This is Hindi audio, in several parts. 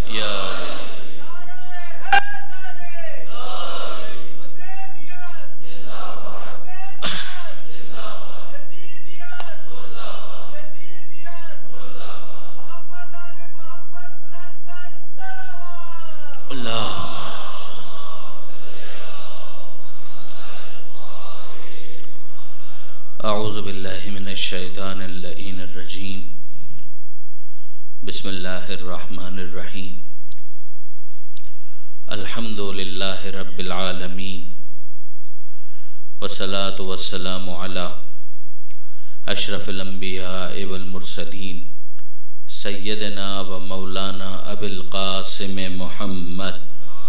या अऊज़ु बिल्लाहि मिनश शैतानिर लईनिर रजीम बिस्मिल्लाहिर रहमानिर रहीम अल्हम्दुलिल्लाहि रब्बिल आलमीन वस्सलातु वस्सलामु अला अशरफिल अंबिया'i वल मुरसलीन सय्यदना व मौलाना अबिल क़ासिम मुहम्मद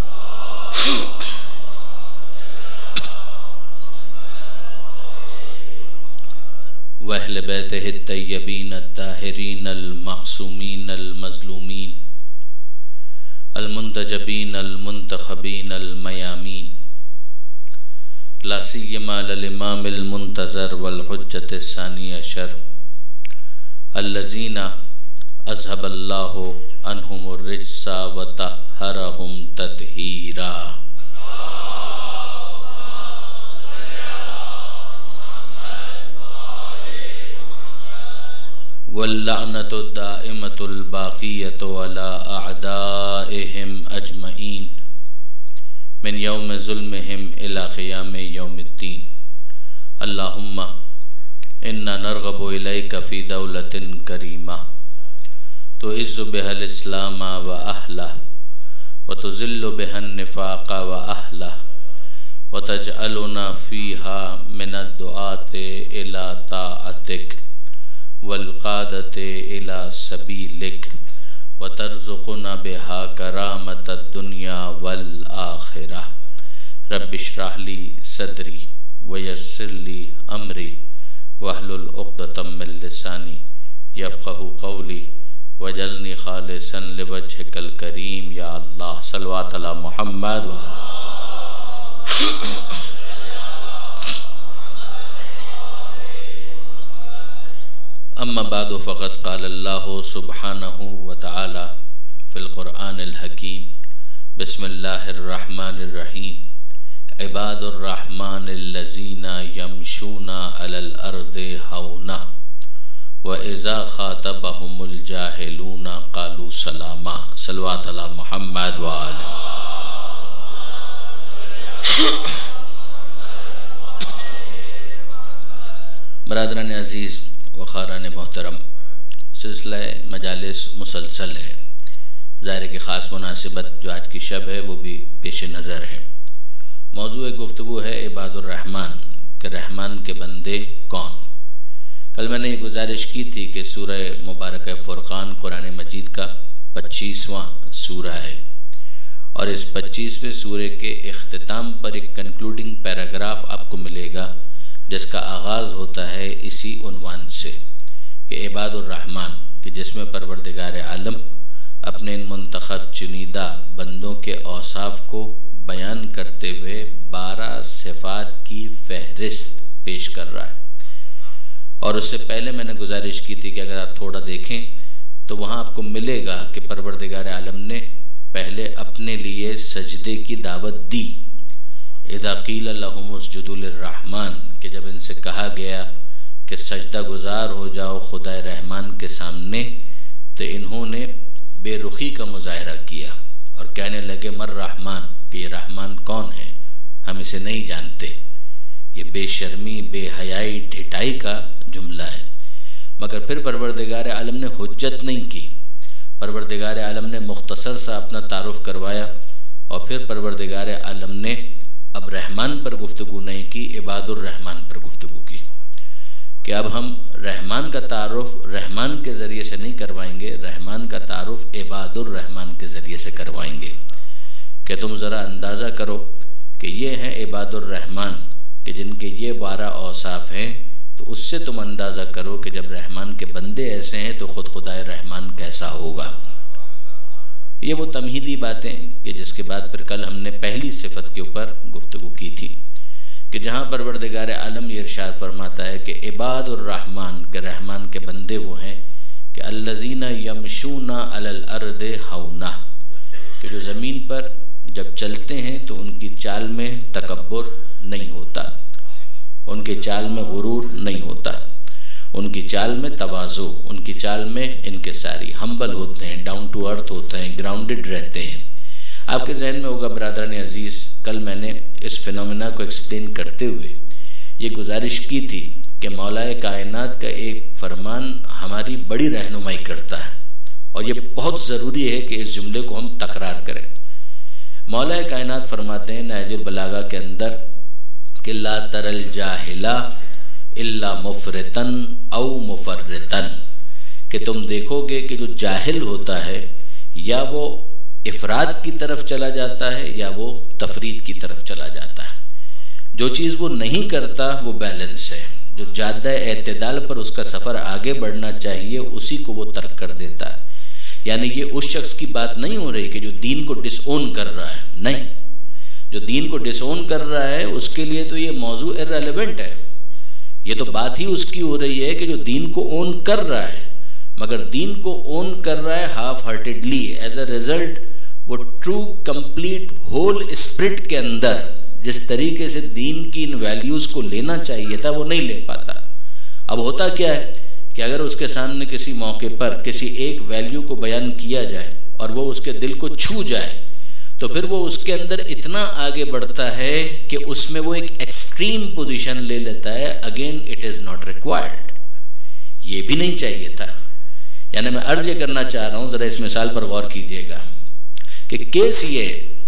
वहल बैतिहि तय्यबीन अत्ताहिरीन अल-मासूमीन अल-मज़लूमीन अल-मुंतजबीन अल-मुंतखबीन अल-मयामीन ला सिय्यमा लिल-इमाम अल-मुंतज़र वल-हुज्जत अस-सानी अशर अल्लज़ीना अज़हबल्लाहु अन्हुमुर रिज्सा व तह्हरहुम तत्हीरा। वल्लअनतु दाइमतुल बाक़ियतु अला अअदाइहिम अजमईन मिन यौम ज़ुल्मिहिम इला क़ियाम यौमिद्दीन। अल्लाहुम्मा इन्ना नरग़बु इलैका फ़ी दौलतिन करीमा तुइज़्ज़ु बिहल इस्लामा व अहलह व तुज़िल्लु बिहन निफ़ाक़ा व अहलह व तजअलुना फ़ीहा मिनद दुआते इला ताअतिक वल्क़ादते इला सबीलिक व तर्ज़ुक़ुना बिहा करामतद दुनिया वल आखिरा। रब्बि इश्रह ली सदरी व यस्सिर ली अमरी वहलुल उक़दतम मिन लिसानी यफ़क़हू क़ौली वजअलनी ख़ालिसन लिवजहिकल करीम। या अल्लाह सल्लल्लाहु अला मुहम्मद व अम्मा बादु फ़क़द क़ालल्लाहु सुब्हानहु व तआला फ़िल क़ुरआनिल हकीम बिस्मिल्लाहिर रहमानिर रहीम इबादुर रहमानिल्लज़ीना यमशूना अलल अर्दि हौना व इज़ा ख़ातबहुमुल जाहिलूना क़ालू सलामा। सल्लल्लाहु अला मुहम्मद व आलिहि। बरादरान अज़ीज़ वख़ारान मोहतरम, सिलसिला मजालिस मुसलसल है। ज़ाहिर की ख़ास मुनासिबत जो आज की शब है वो भी पेश नज़र है। मौज़ूए गुफ्तगू है इबादुर रहमान के रहमान के बंदे कौन। कल मैंने ये गुजारिश की थी कि सूरह मुबारक फ़ुरक़ान कुरान मजीद का 25वां सूरा है और इस 25वें सूरे के इख्तिताम पर एक कंक्लूडिंग पैराग्राफ आपको मिलेगा जिसका आगाज़ होता है इसी उन्वान से कि इबादुर रहमान कि जिसमें परवरदिगार आलम अपने इन मुंतखब चुनीदा बंदों के औसाफ को बयान करते हुए 12 सिफ़ात की फ़हरिस्त पेश कर रहा है। और उससे पहले मैंने गुजारिश की थी कि अगर आप थोड़ा देखें तो वहाँ आपको मिलेगा कि परवरदिगार आलम ने पहले अपने लिए सजदे की दावत दी। इज़ा क़ील लहुम उसजुदू लिर्रहमान कि जब इनसे कहा गया कि सजदा गुजार हो जाओ खुदाए रहमान के सामने तो इन्होंने बेरुखी का मुजाहरा किया और कहने लगे मर रहमान कि ये रहमान कौन है, हम इसे नहीं जानते। ये बेशर्मी बेहयाई ढिठाई का जुमला है। मगर फिर परवरदिगार आलम ने हुज्जत नहीं की। परवरदिगार आलम ने मुख्तसर सा अपना तारुफ करवाया और फिर परवरदिगार आलम ने अब रहमान पर गुफ्तगू नहीं की, इबादुर रहमान पर गुफ्तगू की कि अब हम रहमान का तारुफ रहमान के ज़रिए से नहीं करवाएंगे, रहमान का तारुफ इबादुर रहमान के ज़रिए से करवाएंगे। कि तुम ज़रा अंदाज़ा करो कि ये हैं इबादुर रहमान कि जिनके ये 12 औसाफ हैं, तो उससे तुम अंदाज़ा करो कि जब रहमान के बंदे ऐसे हैं तो ख़ुद खुदाए रहमान कैसा होगा। ये वो तमहीदी बातें कि जिसके बाद फिर कल हमने पहली सिफत के ऊपर गुफ्तगू की थी कि जहाँ परवरदिगार आलम ये इरशाद फरमाता है कि इबादुर रहमान के रहमान के बंदे वो हैं कि अल्लज़ीना यमशूना अलल अर्दि हौना कि जो ज़मीन पर जब चलते हैं तो उनकी चाल में तकब्बुर नहीं होता, उनके चाल में गुरूर नहीं होता, उनकी चाल में तवाज़ु, उनकी चाल में इनकिसारी, हम्बल होते हैं, डाउन टू अर्थ होते हैं, ग्राउंडेड रहते हैं। आपके जहन में होगा बरादरान अजीज़, कल मैंने इस फिनोमेना को एक्सप्लेन करते हुए ये गुजारिश की थी कि मौलाए कायनात का एक फरमान हमारी बड़ी रहनुमाई करता है और ये बहुत ज़रूरी है कि इस जुमले को हम तकरार करें। मौलाए कायनात फरमाते हैं नहजुल बलागा के अंदर कि ला तरल जाहिला इल्ला मुफरतन औ मुफर्रतन, कि तुम देखोगे कि जो जाहिल होता है या वो इफराद की तरफ चला जाता है या वो तफरीद की तरफ चला जाता है। जो चीज़ वो नहीं करता वो बैलेंस है, जो ज़्यादा एतदाल पर उसका सफ़र आगे बढ़ना चाहिए उसी को वो तर्क कर देता है। यानी ये उस शख्स की बात नहीं हो रही कि जो दीन को डिसओन कर रहा है, नहीं, जो दीन को डिसओन कर रहा है उसके लिए तो ये मौजू इर्रेलेवेंट है। ये तो बात ही उसकी हो रही है कि जो दीन को ओन कर रहा है, मगर दीन को ओन कर रहा है half heartedly, as a result वो ट्रू कंप्लीट होल स्पिरिट के अंदर जिस तरीके से दीन की इन वैल्यूज़ को लेना चाहिए था वो नहीं ले पाता। अब होता क्या है कि अगर उसके सामने किसी मौके पर किसी एक वैल्यू को बयान किया जाए और वो उसके दिल को छू जाए तो फिर वो उसके अंदर इतना आगे बढ़ता है कि उसमें वो एक एक्सट्रीम पोजीशन ले लेता है। Again it is not required, ये भी नहीं चाहिए था। यानी मैं अर्ज ये करना चाह रहा हूँ, ज़रा इस मिसाल पर गौर कीजिएगा कि केस ये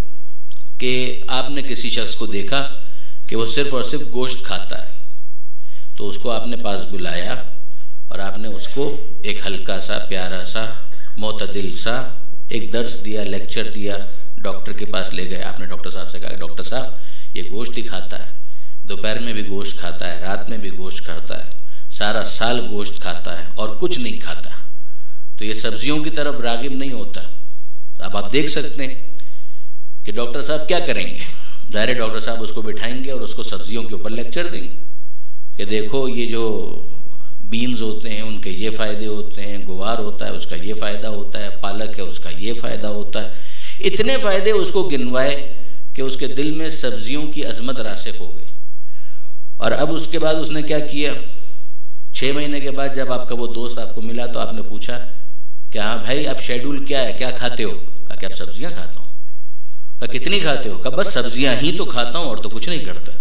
कि आपने किसी शख्स को देखा कि वो सिर्फ और सिर्फ गोश्त खाता है, तो उसको आपने पास बुलाया और आपने उसको एक हल्का सा प्यारा सा मोतदिल सा एक दर्स दिया, लेक्चर दिया, डॉक्टर के पास ले गए। आपने डॉक्टर साहब से कहा डॉक्टर साहब ये गोश्त ही खाता है, दोपहर में भी गोश्त खाता है, रात में भी गोश्त खाता है, सारा साल गोश्त खाता है और कुछ नहीं खाता, तो ये सब्जियों की तरफ रागिब नहीं होता। अब आप देख सकते हैं कि डॉक्टर साहब क्या करेंगे, ज़ाहिर डॉक्टर साहब उसको बिठाएंगे और उसको सब्जियों के ऊपर लेक्चर देंगे कि देखो ये जो बीन्स होते हैं उनके ये फ़ायदे होते हैं, गुवार होता है उसका ये फ़ायदा होता है, पालक है उसका ये फ़ायदा होता है। इतने फ़ायदे उसको गिनवाए कि उसके दिल में सब्जियों की अजमत रासिख हो गई। और अब उसके बाद उसने क्या किया, 6 महीने के बाद जब आपका वो दोस्त आपको मिला तो आपने पूछा कि हाँ भाई अब शेड्यूल क्या है, क्या खाते हो? कहा कि अब सब्जियाँ खाता हूँ। कहा कितनी खाते हो? कहा बस सब्जियाँ ही तो खाता हूँ और तो कुछ नहीं करता।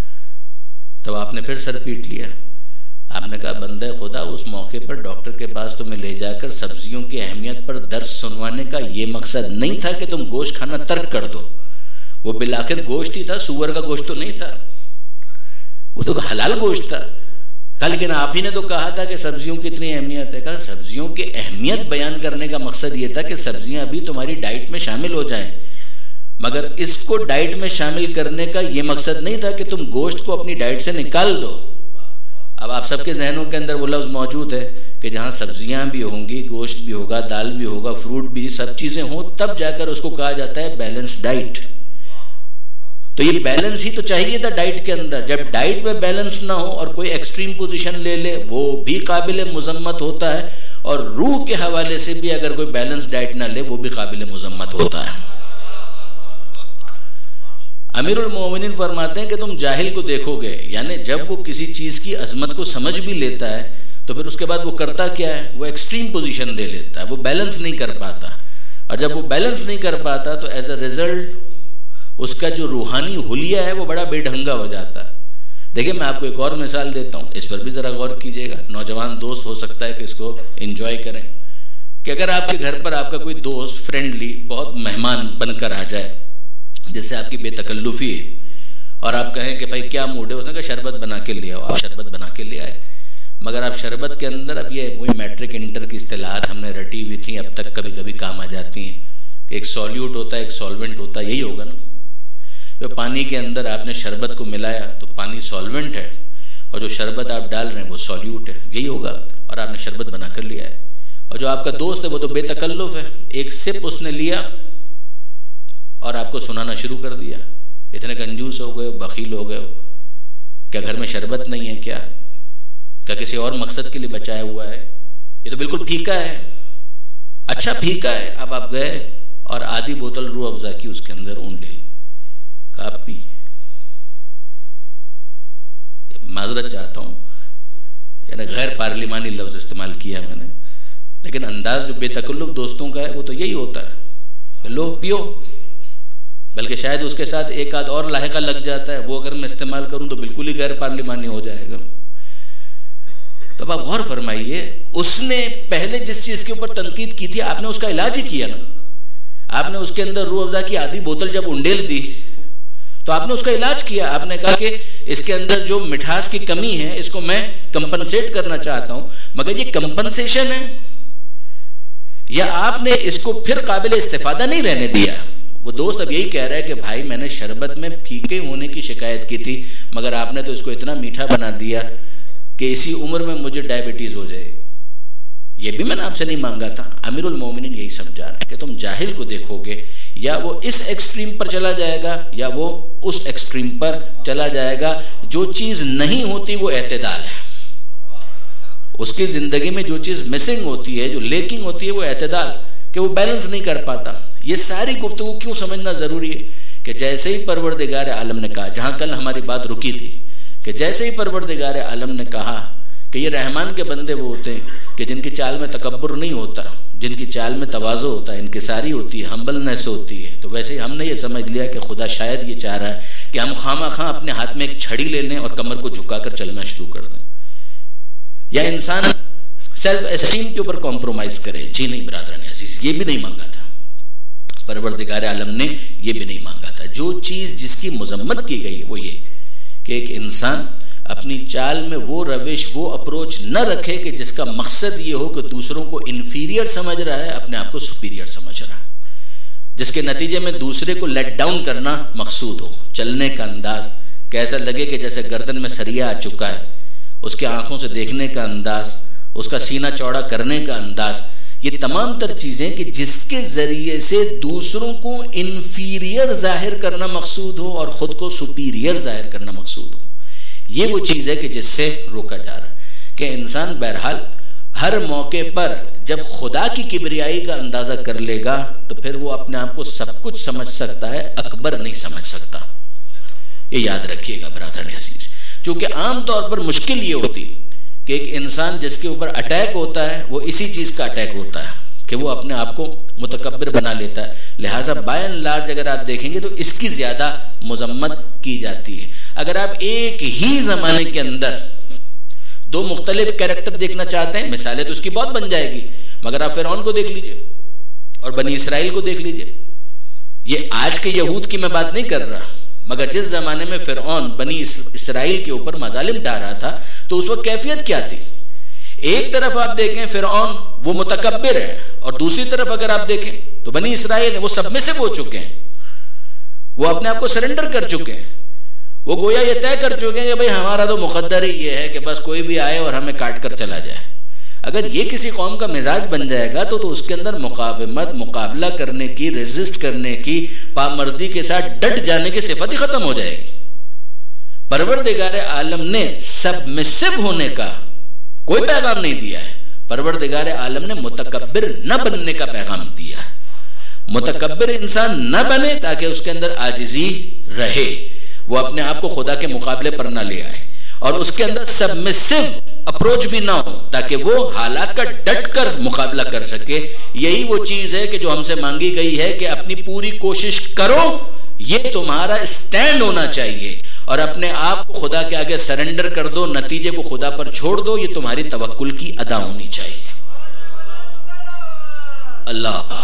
तब आपने फिर सर पीट लिया। आपने कहा बंदे खुदा, उस मौके पर डॉक्टर के पास तुम्हें ले जाकर सब्जियों की अहमियत पर दर्स सुनवाने का ये मकसद नहीं था कि तुम गोश्त खाना तर्क कर दो। वो बिलाखिर गोश्त ही था, सूअर का गोश्त तो नहीं था, वो तो हलाल गोश्त था। कहा लेकिन आप ही ने तो कहा था कि सब्जियों की इतनी अहमियत है। कहा सब्जियों की अहमियत बयान करने का मकसद ये था कि सब्जियां अभी तुम्हारी डाइट में शामिल हो जाएं, मगर इसको डाइट में शामिल करने का ये मकसद नहीं था कि तुम गोश्त को अपनी डाइट से निकाल दो। अब आप सबके जहनों के अंदर वो लफ्ज़ मौजूद है कि जहाँ सब्जियां भी होंगी, गोश्त भी होगा, दाल भी होगा, फ्रूट भी, सब चीज़ें हों, तब जाकर उसको कहा जाता है बैलेंस डाइट। तो ये बैलेंस ही तो चाहिए था डाइट के अंदर। जब डाइट में बैलेंस ना हो और कोई एक्सट्रीम पोजीशन ले ले वो भी काबिल मुजम्मत होता है, और रूह के हवाले से भी अगर कोई बैलेंस डाइट ना ले वो भी काबिल मुजम्मत होता है। अमीरुल मोमिनीन फरमाते हैं कि तुम जाहिल को देखोगे, यानी जब वो किसी चीज़ की अजमत को समझ भी लेता है तो फिर उसके बाद वो करता क्या है, वो एक्सट्रीम पोजीशन ले लेता है, वो बैलेंस नहीं कर पाता। और जब वो बैलेंस नहीं कर पाता तो एज अ रिजल्ट उसका जो रूहानी हुलिया है वो बड़ा बेढंगा हो जाता है। देखिए मैं आपको एक और मिसाल देता हूँ, इस पर भी ज़रा गौर कीजिएगा। नौजवान दोस्त हो सकता है कि इसको एंजॉय करें कि अगर आपके घर पर आपका कोई दोस्त फ्रेंडली बहुत मेहमान बनकर आ जाए जिससे आपकी बेतकल्लुफ़ी है और आप कहें कि भाई क्या मूड है, उसने कहा शरबत बना के ले आओ। आप शरबत बना के ले आए, मगर आप शरबत के अंदर, अब ये वही मैट्रिक इंटर की इस्तिलाहात हमने रटी हुई थी, अब तक कभी कभी काम आ जाती हैं कि एक सॉल्यूट होता है, एक सॉल्वेंट होता है, यही होगा ना। तो पानी के अंदर आपने शरबत को मिलाया तो पानी सॉल्वेंट है और जो शरबत आप डाल रहे हैं वो सॉल्यूट है, यही होगा। और आपने शरबत बना कर लिया है और जो आपका दोस्त है वो तो बेतकल्लुफ़ है, एक सिप उसने लिया और आपको सुनाना शुरू कर दिया, इतने कंजूस हो गए, बखील हो गए, क्या घर में शरबत नहीं है क्या किसी और मकसद के लिए बचाया हुआ है, ये तो बिल्कुल फीका है, अच्छा फीका है। अब आप गए और आधी बोतल रूह अफ़ज़ा की उसके अंदर ऊंडेल का पी। माजरत चाहता हूँ, यानी गैर पार्लिमानी लफ्ज़ इस्तेमाल किया मैंने, लेकिन अंदाज जो बेतकल्लुफ़ दोस्तों का है वो तो यही होता है, लो पियो। बल्कि शायद उसके साथ एक आध और लाहिका लग जाता है, वो अगर मैं इस्तेमाल करूं तो बिल्कुल ही गैर पार्लिमानी हो जाएगा। तो अब आप गौर फरमाइए, उसने पहले जिस चीज के ऊपर तनकीद की थी आपने उसका इलाज ही किया ना। आपने उसके अंदर रूह अफ़ज़ा की आधी बोतल जब उंडेल दी तो आपने उसका इलाज किया। आपने कहा कि इसके अंदर जो मिठास की कमी है इसको मैं कंपनसेट करना चाहता हूं, मगर ये कंपनसेशन है या आपने इसको फिर काबिल इस्तेफादा नहीं रहने दिया। वो दोस्त अब यही कह रहा है कि भाई मैंने शरबत में फीके होने की शिकायत की थी, मगर आपने तो इसको इतना मीठा बना दिया कि इसी उम्र में मुझे डायबिटीज हो जाएगी। ये भी मैंने आपसे नहीं मांगा था। अमीरुल मोमिनीन यही समझा रहा है कि तुम जाहिल को देखोगे, या वो इस एक्सट्रीम पर चला जाएगा या वो उस एक्सट्रीम पर चला जाएगा। जो चीज नहीं होती वो एतदाल है। उसकी जिंदगी में जो चीज मिसिंग होती है, जो लेकिंग होती है, वो एतदाल, कि वो बैलेंस नहीं कर पाता। ये सारी गुफ्तगू क्यों समझना जरूरी है कि जैसे ही परवरदिगार आलम ने कहा, जहां कल हमारी बात रुकी थी, कि जैसे ही परवरदिगार आलम ने कहा कि ये रहमान के बंदे वो होते हैं कि जिनकी चाल में तकब्बुर नहीं होता, जिनकी चाल में तवाज़ो होता है, इनकिसारी होती है, हम्बलनेस होती है, तो वैसे ही हमने ये समझ लिया कि खुदा शायद ये चाह रहा है कि हम खामा अपने हाथ में एक छड़ी ले लें और कमर को झुकाकर चलना शुरू कर दें, या इंसान सेल्फ एस्टीम के ऊपर कॉम्प्रोमाइज करे। जी नहीं बिरादरान अजीज, ये भी नहीं मांगा था परवरदिगार आलम ने, ये भी नहीं मांगा था। जो चीज जिसकी मजम्मत की गई है वो ये कि एक इंसान अपनी चाल में वो रविश, वो अप्रोच न रखे कि जिसका मकसद ये हो कि दूसरों को इन्फीरियर समझ रहा है, अपने आप को सुपीरियर समझ रहा है, जिसके नतीजे में दूसरे को लेट डाउन करना मकसूद हो। चलने का अंदाज कैसा लगे कि जैसे गर्दन में सरिया आ चुका है, उसके आंखों से देखने का अंदाज, उसका सीना चौड़ा करने का अंदाज, ये तमाम तर चीजें कि जिसके जरिए से दूसरों को इन्फीरियर जाहिर करना मकसूद हो और खुद को सुपीरियर जाहिर करना मकसूद हो। ये वो चीज है कि जिससे रोका जा रहा है कि इंसान बहरहाल हर मौके पर जब खुदा की किबरियाई का अंदाजा कर लेगा तो फिर वो अपने आप को सब कुछ समझ सकता है, अकबर नहीं समझ सकता। ये याद रखिएगा ब्रादरान अजीज, क्योंकि आमतौर पर मुश्किल ये होती कि एक इंसान जिसके ऊपर अटैक होता है वो इसी चीज का अटैक होता है कि वो अपने आप को मुतकब्बिर बना लेता है। लिहाजा बाय एंड लार्ज अगर आप देखेंगे तो इसकी ज्यादा मजम्मत की जाती है। अगर आप एक ही जमाने के अंदर दो मुख्तलिफ कैरेक्टर देखना चाहते हैं, मिसालें तो उसकी बहुत बन जाएगी, मगर आप फिरौन को देख लीजिए और बनी इसराइल को देख लीजिए। ये आज के यहूद की मैं बात नहीं कर रहा, मगर जिस जमाने में फिरौन बनी इसराइल के ऊपर मजालिम डाल रहा था तो उस वक्त कैफियत क्या थी। एक तरफ आप देखें फिरौन वो मुतकब्बिर है, और दूसरी तरफ अगर आप देखें तो बनी इसराइल है वो सबमिसिव हो चुके हैं, वो अपने आप को सरेंडर कर चुके हैं, वो गोया ये तय कर चुके हैं कि भाई हमारा तो मुकद्दर ही ये है कि बस कोई भी आए और हमें काट कर चला जाए। अगर ये किसी कौम का मिजाज बन जाएगा तो उसके अंदर मुकावमत, मुकाबला करने की, रेजिस्ट करने की, पामर्दी के साथ डट जाने की सिफत ही खत्म हो जाएगी। परवरदिगार आलम ने सबमिसिव होने का कोई पैगाम नहीं दिया है, परवरदिगार आलम ने मुतकब्बिर न बनने का पैगाम दिया है। मुतकब्बिर इंसान न बने ताकि उसके अंदर आजिजी रहे, वो अपने आप को खुदा के मुकाबले पर न ले आए, और उसके अंदर सबमिसिव अप्रोच भी ना हो ताकि वो हालात का डट कर मुकाबला कर सके। यही वो चीज है कि जो हमसे मांगी गई है कि अपनी पूरी कोशिश करो, ये तुम्हारा स्टैंड होना चाहिए, और अपने आप को खुदा के आगे सरेंडर कर दो, नतीजे को खुदा पर छोड़ दो, ये तुम्हारी तवक्कुल की अदा होनी चाहिए। अल्लाह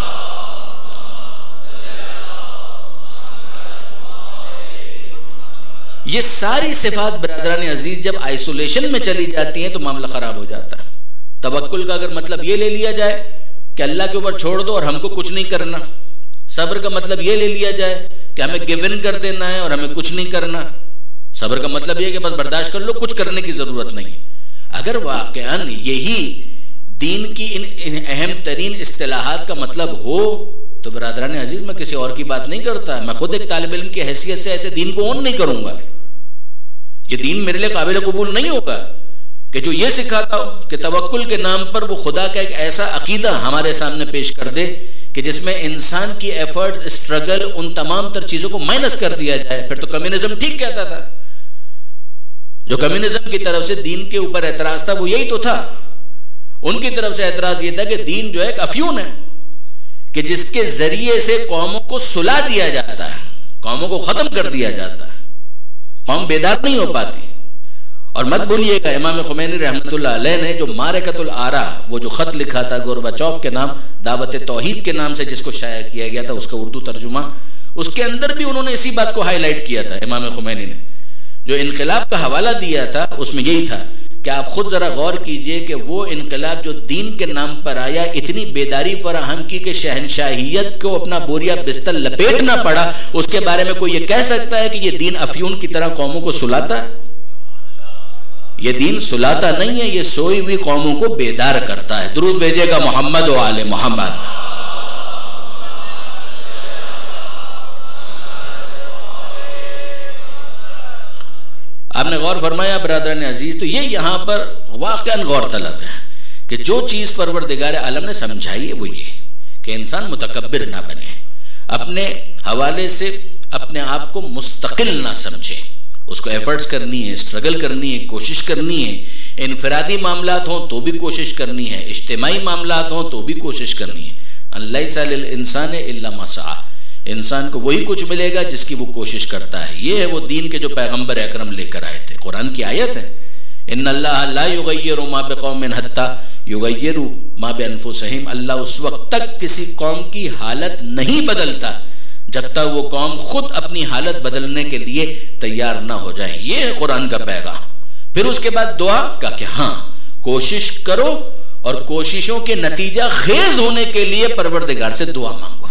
ये सारी सिफात बरादरान अजीज जब आइसोलेशन में चली जाती हैं तो मामला खराब हो जाता है। तवक्कुल का अगर मतलब ये ले लिया जाए कि अल्लाह के ऊपर छोड़ दो और हमको कुछ नहीं करना, सब्र का मतलब ये ले लिया जाए कि हमें गिव इन कर देना है और हमें कुछ नहीं करना, सब्र का मतलब ये कि बस बर्दाश्त कर लो, कुछ करने की जरूरत नहीं। अगर वाकयान यही दीन की इन अहम तरीन इस्तिलाहात का मतलब हो तो बरादरान अजीज मैं किसी और की बात नहीं करता, मैं खुद एक तालिब इल्म की हैसियत से ऐसे दीन को ओन नहीं करूंगा। ये दीन मेरे लिए काबिल कबूल नहीं होगा कि जो ये सिखाता हो कि तवक्कुल के नाम पर वो खुदा का एक ऐसा अकीदा हमारे सामने पेश कर दे कि जिसमें इंसान की एफर्ट, स्ट्रगल, उन तमाम तर चीजों को माइनस कर दिया जाए। फिर तो कम्युनिज्म ठीक कहता था। जो कम्युनिज्म की तरफ से दीन के ऊपर एतराज था वो यही तो था। उनकी तरफ से एतराज ये था कि दीन जो है एक अफ्यून है कि जिसके जरिए से कौमों को सुला दिया जाता है, कौमों को खत्म कर दिया जाता है, कौम बेदार नहीं हो पाती। और मत भूलिएगा इमाम खुमैनी रहमतुल्लाह अलैह ने जो मारकतुल आरा, वो जो खत लिखा था गोरबाचौफ के नाम, दावत तौहीद के नाम से जिसको शाया किया गया था, उसका उर्दू तर्जुमा, उसके अंदर भी उन्होंने इसी बात को हाईलाइट किया था। इमाम खुमैनी ने जो इनकलाब का हवाला दिया था उसमें यही था कि आप खुद जरा गौर कीजिए कि वो इनकलाब जो दीन के नाम पर आया, इतनी बेदारी फराहम की कि शहनशाहियत को अपना बोरिया बिस्तर लपेटना पड़ा। उसके बारे में कोई ये कह सकता है कि ये दीन अफ्यून की तरह कौमों को सुलाता है? ये दीन सुलाता नहीं है, ये सोई हुई कौमों को बेदार करता है। दुरूद भेजिएगा मोहम्मद व आले मोहम्मद। आपने गौर फरमाया बरादरान अजीज, तो ये यहां पर वाक़अन गौर तलब है कि जो चीज परवरदिगार आलम ने समझाई है वो ये कि इंसान मुतकब्बिर ना बने, अपने हवाले से अपने आप को मुस्तकिल ना समझे। उसको एफर्ट्स करनी है, स्ट्रगल करनी है, कोशिश करनी है। इनफरादी मामलात हों तो भी कोशिश करनी है, इज्तिमाई मामलात हों तो भी कोशिश करनी है। अल्लाह लिल इंसान इल्ला मा सआ, इंसान को वही कुछ मिलेगा जिसकी वो कोशिश करता है। ये है वो दीन के जो पैगंबर अकरम लेकर आए थे। कुरान की आयत है, इन्नल्लाह ला युगय्यिरु मा बिकौमिन हत्ता युगय्यिरु मा बिअनफुसिहिम। अल्लाह उस वक्त तक किसी कौम की हालत नहीं बदलता जब तक वो कौम खुद अपनी हालत बदलने के लिए तैयार ना हो जाए। ये है कुरान का पैगाम। फिर उसके बाद दुआ का कि हाँ, कोशिश करो और कोशिशों के नतीजा खेज होने के लिए परवरदिगार से दुआ मांगो।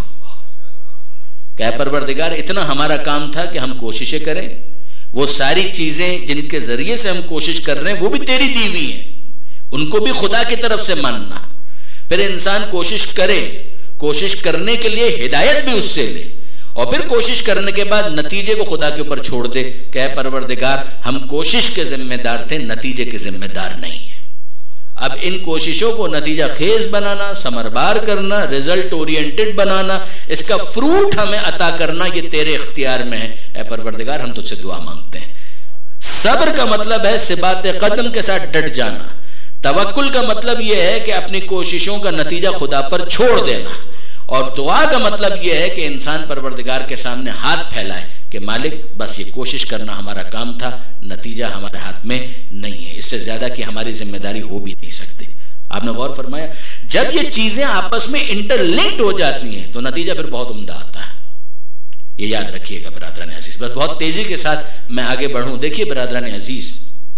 क्या परवरदिगार, इतना हमारा काम था कि हम कोशिशें करें, वो सारी चीजें जिनके जरिए से हम कोशिश कर रहे हैं वो भी तेरी दी हुई हैं, उनको भी खुदा की तरफ से मानना। फिर इंसान कोशिश करे, कोशिश करने के लिए हिदायत भी उससे ले, और फिर कोशिश करने के बाद नतीजे को खुदा के ऊपर छोड़ दे। क्या परवरदिगार, हम कोशिश के जिम्मेदार थे, नतीजे के जिम्मेदार नहीं है। अब इन कोशिशों को नतीजा खेज बनाना, समरबार करना, रिजल्ट ओरिएंटेड बनाना, इसका फ्रूट हमें अता करना, ये तेरे इख्तियार में है। ऐ परवरदिगार, हम तुझसे दुआ मांगते हैं। सब्र का मतलब है सिबाते कदम के साथ डट जाना। तवक्कुल का मतलब यह है कि अपनी कोशिशों का नतीजा खुदा पर छोड़ देना। और दुआ का मतलब यह है कि इंसान परवरदिगार के सामने हाथ फैलाए कि मालिक, बस ये कोशिश करना हमारा काम था, नतीजा हमारे हाथ में नहीं है। इससे ज्यादा की हमारी जिम्मेदारी हो भी नहीं सकती। आपने गौर फरमाया, जब ये चीजें आपस में इंटरलिंक्ड हो जाती हैं तो नतीजा फिर बहुत उम्दा आता है। ये याद रखिएगा बरादरान अजीज। बस बहुत तेजी के साथ मैं आगे बढ़ूं। देखिए बरादरान अजीज,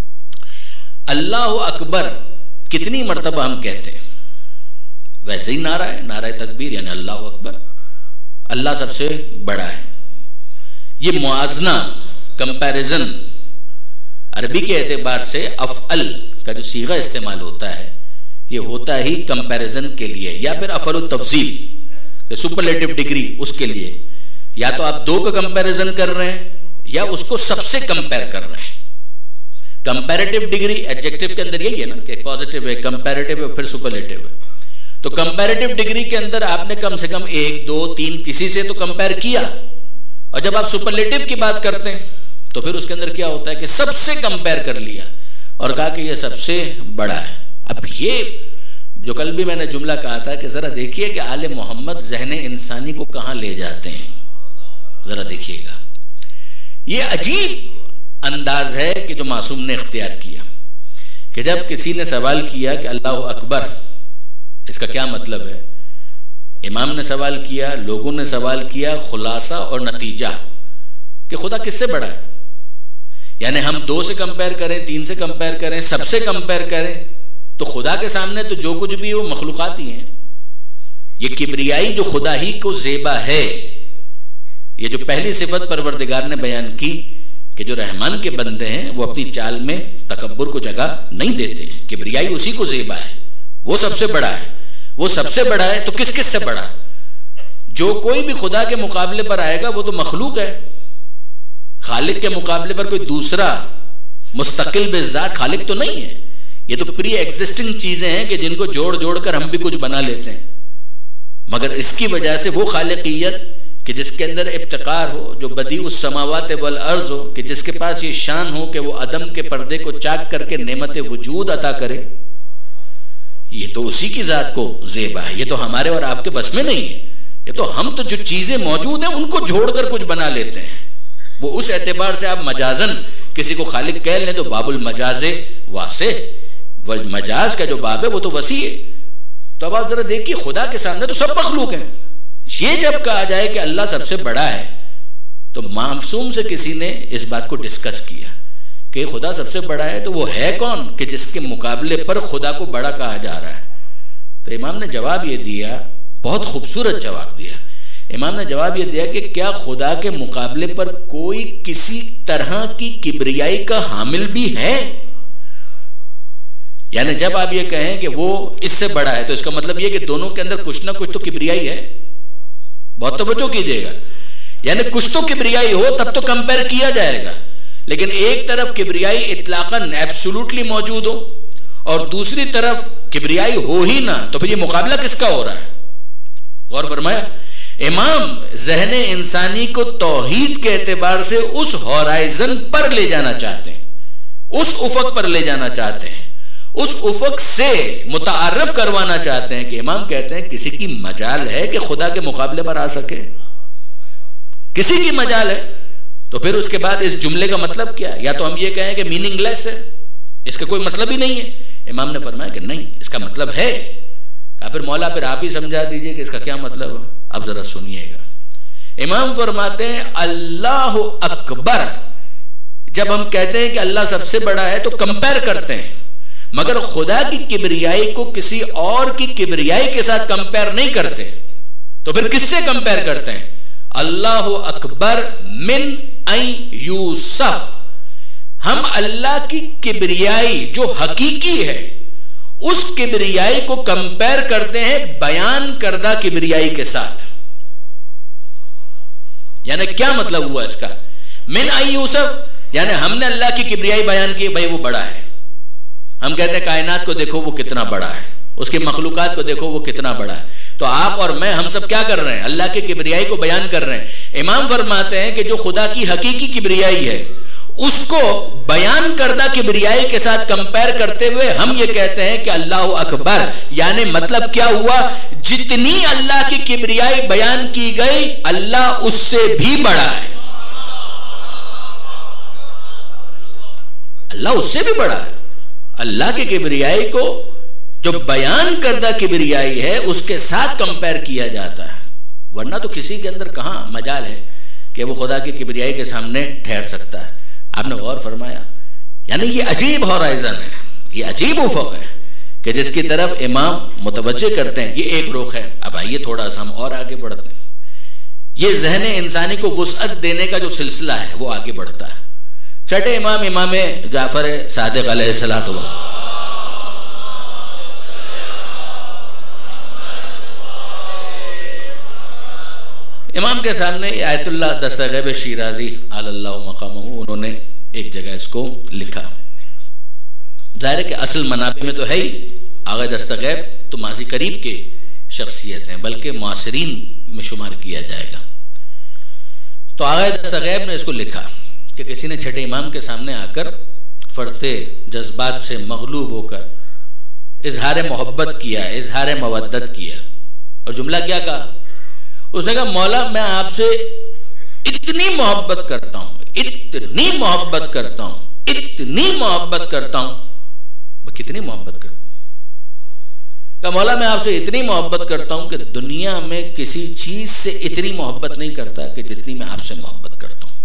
अल्लाह अकबर कितनी मर्तबा हम कहते हैं, वैसे ही नारा है, नारा तकबीर यानी अल्लाह अकबर, अल्लाह सबसे बड़ा है। ये मुआजना, कंपैरिजन, अरबी के एतबार से अफअल का जो सीगा इस्तेमाल होता है, ये होता ही कंपैरिजन के लिए, या फिर अफअल तफजील, सुपरलेटिव डिग्री, उसके लिए। या तो आप दो का कंपैरिजन कर रहे हैं या उसको सबसे कंपेयर कर रहे हैं। कंपैरेटिव डिग्री एडजेक्टिव के अंदर यही है ना कि पॉजिटिव है, कंपैरेटिव है, फिर सुपरलेटिव है। तो कंपैरेटिव डिग्री के अंदर आपने कम से कम 1, 2, 3 किसी से तो कंपेयर किया, और जब आप सुपरलेटिव की बात करते हैं तो फिर उसके अंदर क्या होता है कि सबसे कंपेयर कर लिया और कहा कि यह सबसे बड़ा है। अब ये जो कल भी मैंने जुमला कहा था कि जरा देखिए कि आले मोहम्मद ज़हन इंसानी को कहां ले जाते हैं, जरा देखिएगा। ये अजीब अंदाज है कि जो मासूम ने इख्तियार किया कि जब किसी ने सवाल किया कि अल्लाह अकबर, इसका क्या मतलब है, इमाम ने सवाल किया, लोगों ने सवाल किया, खुलासा और नतीजा कि खुदा किससे बड़ा है। यानी हम 2 से कंपेयर करें, 3 से कंपेयर करें, सबसे कंपेयर करें, तो खुदा के सामने तो जो कुछ भी वो मखलूकात ही हैं। ये किबरियाई जो खुदा ही को ज़ेबा है, ये जो पहली सिफत परवरदिगार ने बयान की कि जो रहमान के बंदे हैं वो अपनी चाल में तकब्बुर को जगह नहीं देते हैं, किबरियाई उसी को ज़ेबा है, वो सबसे बड़ा है। वो सबसे बड़ा है तो किस किस से बड़ा? जो कोई भी खुदा के मुकाबले पर आएगा वो तो मखलूक है। खालिक के मुकाबले पर कोई दूसरा मुस्तकिल बेजात खालिक तो नहीं है। ये तो प्री एग्जिस्टिंग चीजें हैं कि जिनको जोड़ जोड़ कर हम भी कुछ बना लेते हैं, मगर इसकी वजह से वो खालिकियत कि जिसके अंदर इब्तिकार हो, जो बदी उस समावात वल अर्ज हो, कि जिसके पास ये शान हो कि वो अदम के पर्दे को चाक करके नेमत वजूद अता करे, ये तो उसी की जात को ज़ेबा है। ये तो हमारे और आपके बस में नहीं है। ये तो हम तो जो चीजें मौजूद हैं उनको जोड़कर कुछ बना लेते हैं। वो उस एतबार से आप मजाजन किसी को खालिक कह लें तो बाबुल मजाजे वासे, मजाज का जो बाब है वो तो वसी है। तो अब आप जरा देखिए, खुदा के सामने तो सब मखलूक हैं। ये जब कहा जाए कि अल्लाह सबसे बड़ा है, तो मासूम से किसी ने इस बात को डिस्कस किया कि खुदा सबसे बड़ा है, तो वो है कौन कि जिसके मुकाबले पर खुदा को बड़ा कहा जा रहा है? तो इमाम ने जवाब ये दिया, बहुत खूबसूरत जवाब दिया। इमाम ने जवाब ये दिया कि क्या खुदा के मुकाबले पर कोई किसी तरह की किबरियाई का हामिल भी है? यानी जब आप ये कहें कि वो इससे बड़ा है, तो इसका मतलब ये कि दोनों के अंदर कुछ ना कुछ तो किबरियाई है। बहुत तवज्जो कीजिएगा, यानी कुछ तो किबरियाई हो तब तो कंपेयर किया जाएगा। लेकिन एक तरफ किबरियाई इतलाकन एब्सोल्युटली मौजूद हो और दूसरी तरफ किबरियाई हो ही ना, तो फिर ये मुकाबला किसका हो रहा है? गौर फरमाया, इमाम ज़हने इंसानी को तौहीद के एतबार से उस होराइजन पर ले जाना चाहते हैं, उस उफक पर ले जाना चाहते हैं, उस उफक से मुतारफ करवाना चाहते हैं कि इमाम कहते हैं किसी की मजाल है कि खुदा के मुकाबले पर आ सके? किसी की मजाल है? तो फिर उसके बाद इस जुमले का मतलब क्या? या तो हम ये कहें कि मीनिंगलेस है, इसका कोई मतलब ही नहीं है। इमाम ने फरमाया कि नहीं, इसका मतलब है। फिर मौला फिर आप ही समझा दीजिए कि इसका क्या मतलब है। अब जरा सुनिएगा, इमाम फरमाते हैं अल्लाह अकबर। जब हम कहते हैं कि अल्लाह सबसे बड़ा है तो कंपेयर करते हैं, मगर खुदा की किबरियाई को किसी और की किबरियाई के साथ कंपेयर नहीं करते। तो फिर किससे कंपेयर करते हैं? अल्लाह अकबर मिन आई यूसफ। हम अल्लाह की किबरियाई जो हकीकी है उस किबरियाई को कंपेयर करते हैं बयान करदा किबरियाई के साथ। यानी क्या मतलब हुआ इसका? मिन आई यूसफ, यानी हमने अल्लाह की किबरियाई बयान की, भाई वो बड़ा है। हम कहते हैं कायनात को देखो वो कितना बड़ा है, उसके मखलूकात को देखो वो कितना बड़ा है। तो आप और मैं, हम सब क्या कर रहे हैं? अल्लाह की किबरियाई को बयान कर रहे हैं। इमाम फरमाते हैं कि जो खुदा की हकीकी किबरियाई है उसको बयान करदा किबरियाई के साथ कंपेयर करते हुए हम ये कहते हैं कि अल्लाह अकबर। यानी मतलब क्या हुआ? जितनी अल्लाह की किबरियाई बयान की गई, अल्लाह उससे भी बड़ा है। अल्लाह उससे भी बड़ा है। अल्लाह की किबरियाई को जो बयान करदा किबरियाई है उसके साथ कंपेयर किया जाता है, वरना तो किसी के अंदर कहां मजाल है कि वो खुदा की किबरियाई के सामने ठहर सकता है। आपने गौर फरमाया, यानी ये अजीब होराइजन है, ये अजीब उफक है कि जिसकी तरफ इमाम मुतवज्जे करते हैं। ये एक रुख है। अब आइए थोड़ा सा हम और आगे बढ़ते हैं। ये ज़हने इंसानी को वुसअत देने का जो सिलसिला है वो आगे बढ़ता है। छठे इमाम इमाम जाफर सादिक अलैहिस्सलातु वस्सलाम, इमाम के सामने आयतुल्लाह दस्तगैब शिराजी अल्लाह मकामहू, उन्होंने एक जगह इसको लिखा। जाहिर है कि असल मनाबे में तो है ही, आगा दस्तगैब तो माजी करीब के शख्सियत हैं, बल्कि मुआसिरीन में शुमार किया जाएगा। तो आगा दस्तगैब ने इसको लिखा कि किसी ने छठे इमाम के सामने आकर फरते जज्बात से मगलूब होकर इजहार मोहब्बत किया, इजहार मवद्दत किया। और जुमला क्या कहा? उसने कहा मौला मैं आपसे इतनी मोहब्बत करता हूं, इतनी मोहब्बत करता हूं, इतनी मोहब्बत करता हूं। कितनी मोहब्बत करता हूं? कहा मौला मैं आपसे इतनी मोहब्बत करता हूं कि दुनिया में किसी चीज से इतनी मोहब्बत नहीं करता कि जितनी मैं आपसे मोहब्बत करता हूं।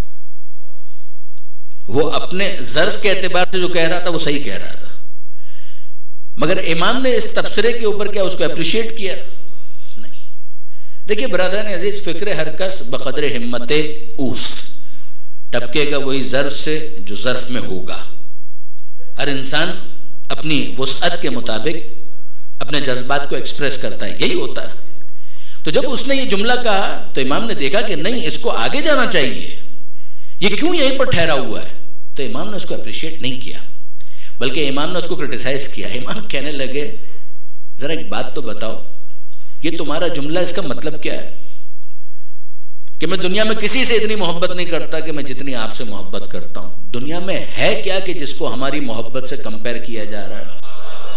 वो अपने ज़र्फ के एतबार से जो कह रहा था वो सही कह रहा था, मगर इमाम ने इस तबसरे के ऊपर क्या उसको अप्रिशिएट किया? नहीं। देखिए बरादरान अजीज, फिक्र हर कस बकदर हिम्मत ऊस्त, टपकेगा वही ज़र्फ से जो ज़र्फ में होगा। हर इंसान अपनी वुसअत के मुताबिक अपने जज्बात को एक्सप्रेस करता है, यही होता है। तो जब उसने ये जुमला कहा तो इमाम ने देखा कि नहीं, इसको आगे जाना चाहिए, ये क्यों यहीं पर ठहरा हुआ है? तो इमाम ने उसको अप्रिशिएट नहीं किया, बल्कि इमाम ने उसको क्रिटिसाइज किया। इमाम कहने लगे जरा एक बात तो बताओ, ये तुम्हारा जुमला, इसका मतलब क्या है कि मैं दुनिया में किसी से इतनी मोहब्बत नहीं करता कि मैं जितनी आपसे मोहब्बत करता हूं। दुनिया में है क्या कि जिसको हमारी मोहब्बत से कंपेयर किया जा रहा है?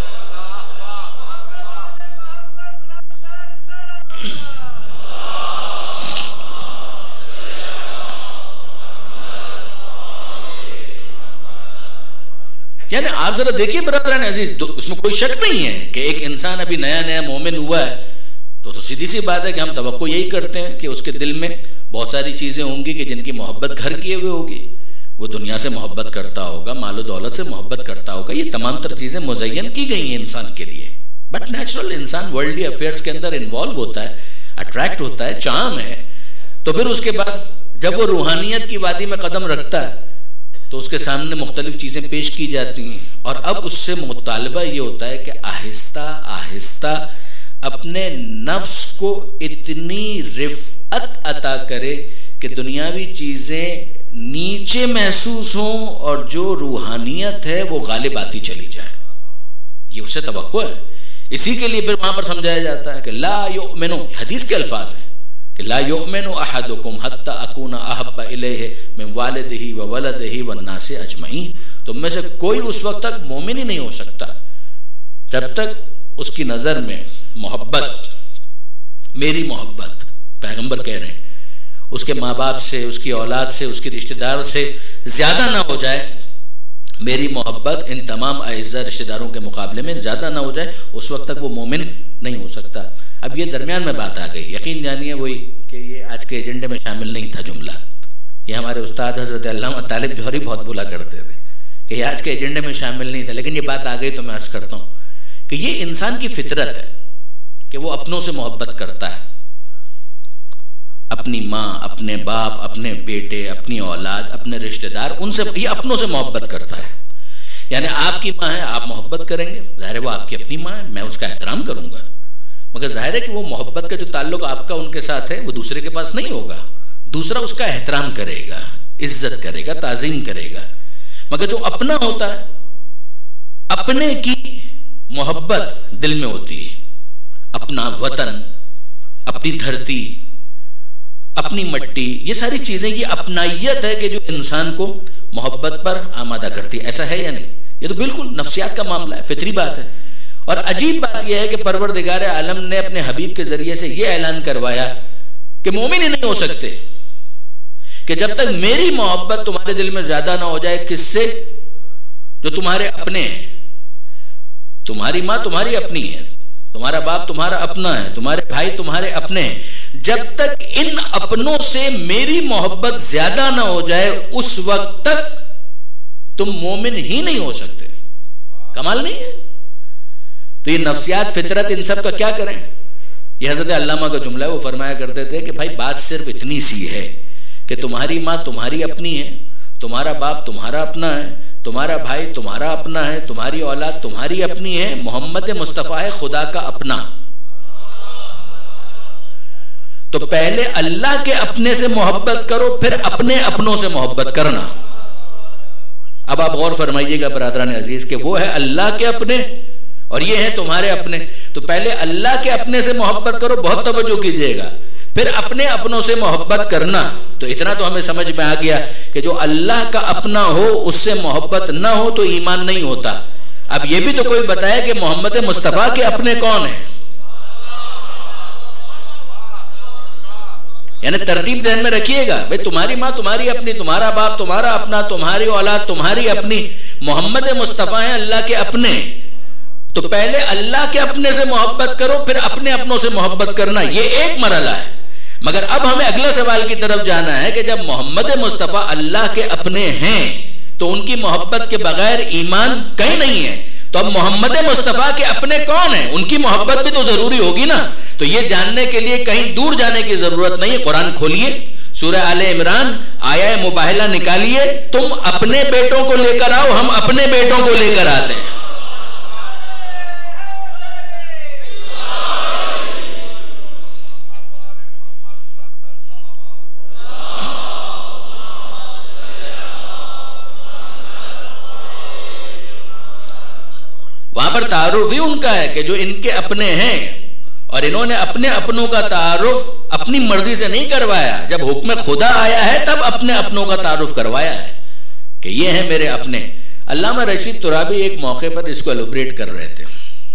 यानी आप जरा देखिए बरादरान अजीज, उसमें कोई शक नहीं है कि एक इंसान अभी नया नया मोमिन हुआ है तो सीधी सी बात है कि हम तवक्को यही करते हैं कि उसके दिल में बहुत सारी चीजें होंगी कि जिनकी मोहब्बत घर किए हुए होगी। वो दुनिया से मोहब्बत करता होगा, मालो दौलत से मोहब्बत करता होगा, ये तमाम तर चीजें मुज़य्यन की गई हैं इंसान के लिए। बट नेचुरल इंसान वर्ल्डली अफेयर्स के अंदर इन्वॉल्व होता है, अट्रैक्ट होता है, चाम है, तो फिर उसके बाद जब वो रूहानियत की वादी में कदम रखता है तो उसके सामने मुख्तलिफ चीजें पेश की जाती हैं और अब उससे मुतालबा ये होता है कि आहिस्ता आहिस्ता अपने नफ्स को इतनी रिफ़अत अता करे कि दुनियावी चीजें नीचे महसूस हों और जो रूहानियत है वो गालिब आती चली जाए। ये उससे तवक्को है। इसी के लिए फिर वहां पर समझाया जाता है कि ला युमिनु, हदीस के अल्फाज है कि ला युमिनु अहदुकुम हत्ता अकूना अहब्बा इलैहि मिन वालिदिही व वलदिही वन नासि अजमईन। तुम में से कोई उस वक्त तक मोमिन ही नहीं हो सकता जब तक उसकी नजर में मोहब्बत, मेरी मोहब्बत, पैगंबर कह रहे हैं, उसके माँ बाप से, उसकी औलाद से, उसके रिश्तेदारों से ज्यादा ना हो जाए, मेरी मोहब्बत इन तमाम अइज़्ज़ा रिश्तेदारों के मुकाबले में ज्यादा ना हो जाए, उस वक्त तक वो मोमिन नहीं हो सकता। अब ये दरमियान में बात आ गई, यकीन जानिए वही कि ये आज के एजेंडे में शामिल नहीं था जुमला। ये हमारे उस्ताद हज़रत अल्लामा तालिब जौहरी बहुत बोला करते थे कि ये आज के एजेंडे में शामिल नहीं था, लेकिन ये बात आ गई तो मैं अर्ज करता हूँ कि ये इंसान की फितरत है कि वो अपनों से मोहब्बत करता है, अपनी माँ, अपने बाप, अपने बेटे, अपनी औलाद, अपने रिश्तेदार, उनसे, ये अपनों से मोहब्बत करता है। यानी आपकी माँ है, आप मोहब्बत करेंगे, जाहिर है वो आपकी अपनी माँ है, मैं उसका एहतराम करूंगा, मगर जाहिर है कि वो मोहब्बत का जो ताल्लुक आपका उनके साथ है वो दूसरे के पास नहीं होगा। दूसरा उसका एहतराम करेगा, इज्जत करेगा, ताज़ीम करेगा। मगर जो अपना होता है, अपने की मोहब्बत दिल में होती है, अपना वतन, अपनी धरती, अपनी मट्टी, ये सारी चीजें, ये अपनाइयत है कि जो इंसान को मोहब्बत पर आमादा करती है। ऐसा है या नहीं? ये तो बिल्कुल नफ्सियात का मामला है, फितरी बात है। और अजीब बात यह है कि परवरदिगार आलम ने अपने हबीब के जरिए से यह ऐलान करवाया कि मोमिन ही नहीं हो सकते कि जब तक मेरी मोहब्बत तुम्हारे दिल में ज्यादा ना हो जाए। किससे? जो तुम्हारे अपने हैं। तुम्हारी मां तुम्हारी अपनी है, तुम्हारा बाप तुम्हारा अपना है, तुम्हारे भाई तुम्हारे अपने हैं। जब तक इन अपनों से मेरी मोहब्बत ज्यादा ना हो जाए उस वक्त तक तुम मोमिन ही नहीं हो सकते। कमाल नहीं है? तो ये नफ्सियात, फितरत, इन सब का क्या करें? ये हजरत अल्लामा का जुमला है, वो फरमाया करते थे कि भाई बात सिर्फ इतनी सी है कि तुम्हारी माँ तुम्हारी अपनी है, तुम्हारा बाप तुम्हारा अपना है, तुम्हारा भाई तुम्हारा अपना है, तुम्हारी औलाद तुम्हारी अपनी है, मोहम्मद मुस्तफ़ा है खुदा का अपना। तो पहले अल्लाह के अपने से मोहब्बत करो, फिर अपने अपनों से मोहब्बत करना। अब आप गौर फरमाइएगा बरादरान अजीज कि वो है अल्लाह के अपने और ये है तुम्हारे अपने। तो पहले अल्लाह के अपने से मोहब्बत करो, बहुत तवज्जो कीजिएगा, फिर अपने अपनों से मोहब्बत करना। तो इतना तो हमें समझ में आ गया कि जो अल्लाह का अपना हो उससे मोहब्बत ना हो तो ईमान नहीं होता। अब ये भी तो कोई बताया कि मोहम्मद मुस्तफ़ा के अपने कौन है? यानी तरतीब ज़हन में रखिएगा भाई, तुम्हारी माँ तुम्हारी अपनी, तुम्हारा बाप तुम्हारा अपना, तुम्हारी औलाद तुम्हारी अपनी, मोहम्मद मुस्तफ़ा है अल्लाह के अपने। तो पहले अल्लाह के अपने से मोहब्बत करो, फिर अपने अपनों से मोहब्बत करना, ये एक मरहला है। मगर अब हमें अगले सवाल की तरफ जाना है कि जब मोहम्मद मुस्तफ़ा अल्लाह के अपने हैं तो उनकी मोहब्बत के बगैर ईमान कहीं नहीं है। तो अब मोहम्मद मुस्तफ़ा के अपने कौन है? उनकी मोहब्बत भी तो जरूरी होगी ना। तो ये जानने के लिए कहीं दूर जाने की जरूरत नहीं है। कुरान खोलिए, सूरह आले इमरान, आया मुबाहिला निकालिए, तुम अपने बेटों को लेकर आओ, हम अपने बेटों को लेकर आते हैं। तारुफ ही उनका है कि जो इनके अपने हैं, और इन्होंने अपने अपनों का तारुफ अपनी मर्जी से नहीं करवाया। जब हुक्म खुदा आया है तब अपने अपनों का तारुफ करवाया है कि ये हैं मेरे अपने। अल्लामा रशीद तुराबी एक मौके पर इसको एलोब्रेट कर रहे थे,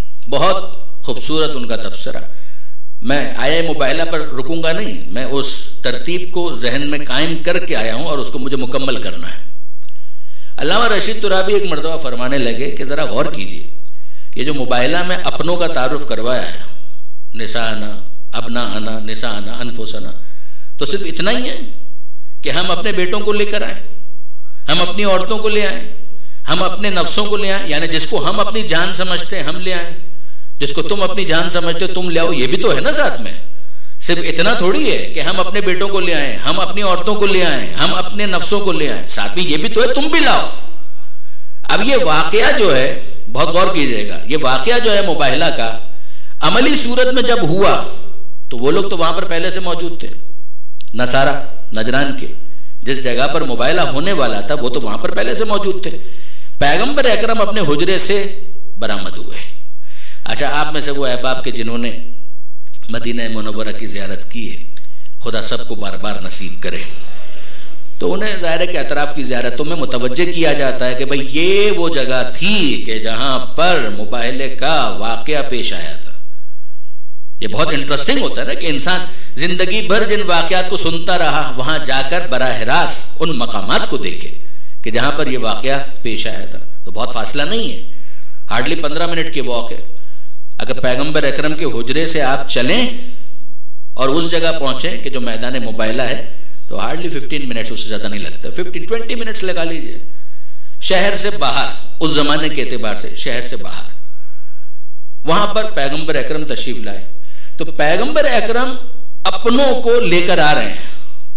बहुत खूबसूरत उनका तबसरा। मैं आया मुबाइला पर रुकूंगा नहीं, मैं उस तरतीब को जहन में कायम करके आया हूं और उसको मुझे मुकम्मल करना है। अल्लामा रशीद तुराबी एक मरतबा फरमाने लगे कि ज़रा गौर कीजिए, ये जो मुबाइला में अपनों का तारुफ करवाया है, निसाना, अबनाना, निसाना, अनफुसना, तो सिर्फ इतना ही है कि हम अपने बेटों को लेकर आए, हम अपनी औरतों को ले आए, हम अपने नफ्सों को ले आए, यानी जिसको हम अपनी जान समझते हैं हम ले आए, जिसको तुम अपनी जान समझते हो तुम ले आओ, ये भी तो है ना साथ में। सिर्फ इतना थोड़ी है कि हम अपने बेटों को ले आए, हम अपनी औरतों को ले आए, हम अपने नफ्सों को ले आए, साथ में ये भी तो है तुम भी लाओ। अब ये वाकया जो है, बहुत गौर कीजिएगा, ये वाकया जो है मुबाहिला का अमली सूरत में जब हुआ तो वो लोग तो वहां पर पहले से मौजूद थे, नसारा नजरान के जिस जगह पर मुबाहिला होने वाला था वो तो वहां पर पहले से मौजूद थे। पैगंबर अकरम अपने हुजरे से बरामद हुए। अच्छा, आप में से वो अहबाब के जिन्होंने मदीना मुनव्वरा की ज़ियारत की है, खुदा सबको बार बार नसीब करे, तो उन्हें ज़ाहिर है कि अतराफ़ की ज़ियारतों में मुतवज्जे किया जाता है कि भाई ये वो जगह थी कि जहां पर मुबाहिले का वाक़या पेश आया था। ये बहुत इंटरेस्टिंग होता है ना कि इंसान जिंदगी भर जिन वाक़यात को सुनता रहा, वहां जाकर बराह रास्त उन मकामात को देखे कि जहां पर यह वाक़या पेश आया था। तो बहुत फासला नहीं है, हार्डली 15 मिनट के वॉक है। अगर पैगंबर अकरम के हुजरे से आप चलें और उस जगह पहुंचे कि जो मैदान मुबाहिला है, तो हार्डली 15 मिनट्स, उससे ज्यादा नहीं लगता, 15-20 मिनट्स लगा लीजिए। शहर से बाहर, उस जमाने के एतबार से शहर से बाहर, वहां पर पैगंबर अकरम तशरीफ लाए। तो पैगंबर अकरम अपनों को लेकर आ रहे हैं।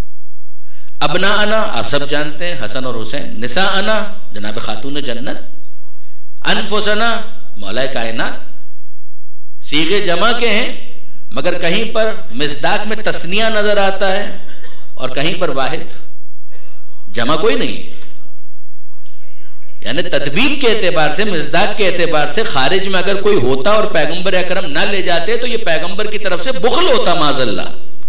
अबना अना आप सब जानते हैं, हसन और हुसैन। निसा अना जनाब खातून जन्नत। अनफुसना मौलाए कायनात। सीगे जमा के हैं, मगर कहीं पर मिस्दाक में तस्निया नजर आता है और कहीं पर वाहिद, जमा कोई नहीं है। यानी तदबीर के एतबार से, मिस्दाक के एतबार से खारिज में अगर कोई होता और पैगंबर अकरम ना ले जाते तो ये पैगंबर की तरफ से बुखल होता माज़अल्लाह।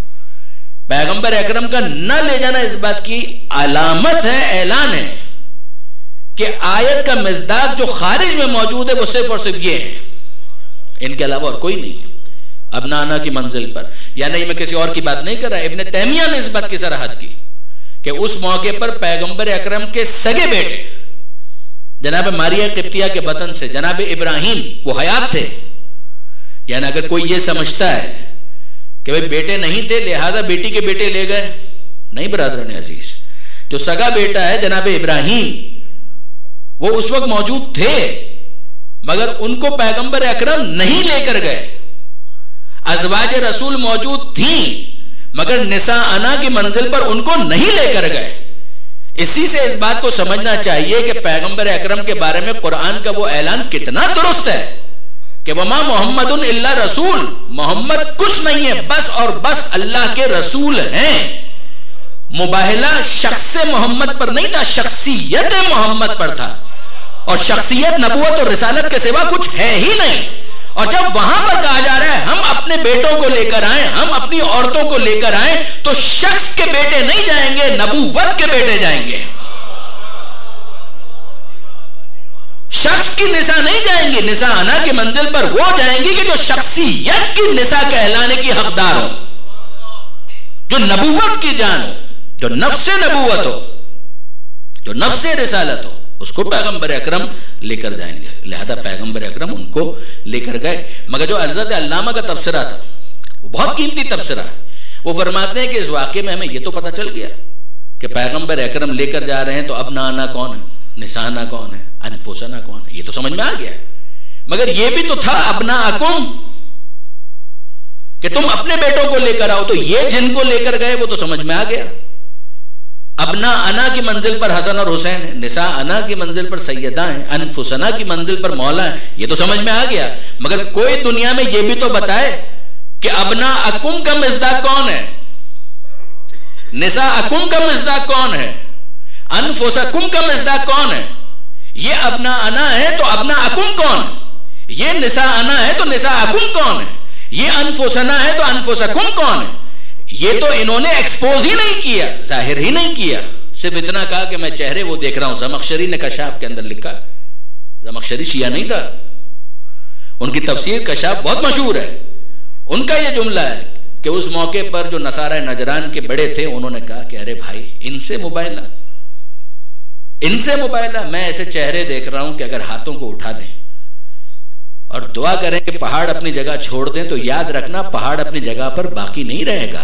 पैगंबर अकरम का न ले जाना इस बात की अलामत है, ऐलान है कि आयत का मिस्दाक जो खारिज में मौजूद है वो सिर्फ और सिर्फ ये है, इनके अलावा और कोई नहीं है। अबनाना की मंजिल पर, यानी मैं किसी और की बात नहीं कर रहा, इब्न तैमिया ने इस बात की सराहत की कि उस मौके पर पैगंबर अकरम के सगे बेटे जनाब मारिया किप्तिया के बतन से जनाब इब्राहिम वो हयात थे। यानी अगर कोई ये समझता है कि भाई बेटे नहीं थे लिहाजा बेटी के बेटे ले गए, नहीं बरादरान अजीज, जो सगा बेटा है जनाब इब्राहिम वो उस वक्त मौजूद थे, मगर उनको पैगंबर अकरम नहीं लेकर गए। अज़वाज रसूल मौजूद थी, मगर निसा अना की मंजिल पर उनको नहीं लेकर गए। इसी से इस बात को समझना चाहिए कि पैगंबर अकरम के बारे में कुरान का वो ऐलान कितना दुरुस्त है कि वमा मोहम्मदुन इल्ला रसूल, मोहम्मद कुछ नहीं है, बस और बस अल्लाह के रसूल हैं। मुबाहिला शख्स मोहम्मद पर नहीं था, शख्सियत मोहम्मद पर था, और शख्सियत नबूवत और रिसालत के सिवा कुछ है ही नहीं। और जब वहां पर कहा जा रहा है हम अपने बेटों को लेकर आए, हम अपनी औरतों को लेकर आए, तो शख्स के बेटे नहीं जाएंगे, नबूवत के बेटे जाएंगे। शख्स की निसा नहीं जाएंगे, निसा अना की मंजिल पर वो जाएंगी कि जो शख्सियत की निसा कहलाने की हकदार हो, जो नबूवत की जान हो, जो नफ्से नबूवत हो, जो नफ्से रिसालत हो, उसको पैगंबर अकरम लेकर जाएंगे। लिहाजा पैगंबर अकरम उनको लेकर गए। मगर जो हज़रत अल्लामा का तबसरा था वो बहुत कीमती तबसरा है। वो फरमाते हैं कि इस वाक़े में हमें ये तो पता चल गया कि पैगंबर अकरम लेकर जा रहे हैं, तो अबनाना कौन है, निसाना कौन है, अनफुसना कौन है, ये तो समझ में आ गया। मगर ये भी तो था अबना अकुम कि तुम अपने बेटों को लेकर आओ, तो ये जिनको लेकर गए वो तो समझ में आ गया। अबना अना की मंजिल पर हसन और हुसैन है, निसा अना की मंजिल पर सैयदा है, अनफुसना की मंजिल पर मौला है, ये तो समझ में आ गया। मगर कोई दुनिया में ये भी तो बताए कि अबना अकुम का मिज़दाक कौन है, निसा अकुम का मिज़दाक कौन है, अनफुसकुम का मिज़दाक कौन है। ये अबना अना है तो अबना अकुम कौन? ये निसाअना है तो निसाअकुम कौन है, ये अनफुसना है तो अनफुसकुम कौन है? ये तो इन्होंने एक्सपोज ही नहीं किया, जाहिर ही नहीं किया, सिर्फ इतना कहा कि मैं चेहरे वो देख रहा हूं। ज़मख़शरी ने कशाफ के अंदर लिखा, ज़मख़शरी शिया नहीं था, उनकी तफसीर कशाफ बहुत मशहूर है। उनका यह जुमला है कि उस मौके पर जो नसारा नजरान के बड़े थे उन्होंने कहा कि अरे भाई इनसे मुबाइला, इनसे मुबाइला, मैं ऐसे चेहरे देख रहा हूं कि अगर हाथों को उठा दें और दुआ करें कि पहाड़ अपनी जगह छोड़ दें तो याद रखना पहाड़ अपनी जगह पर बाकी नहीं रहेगा,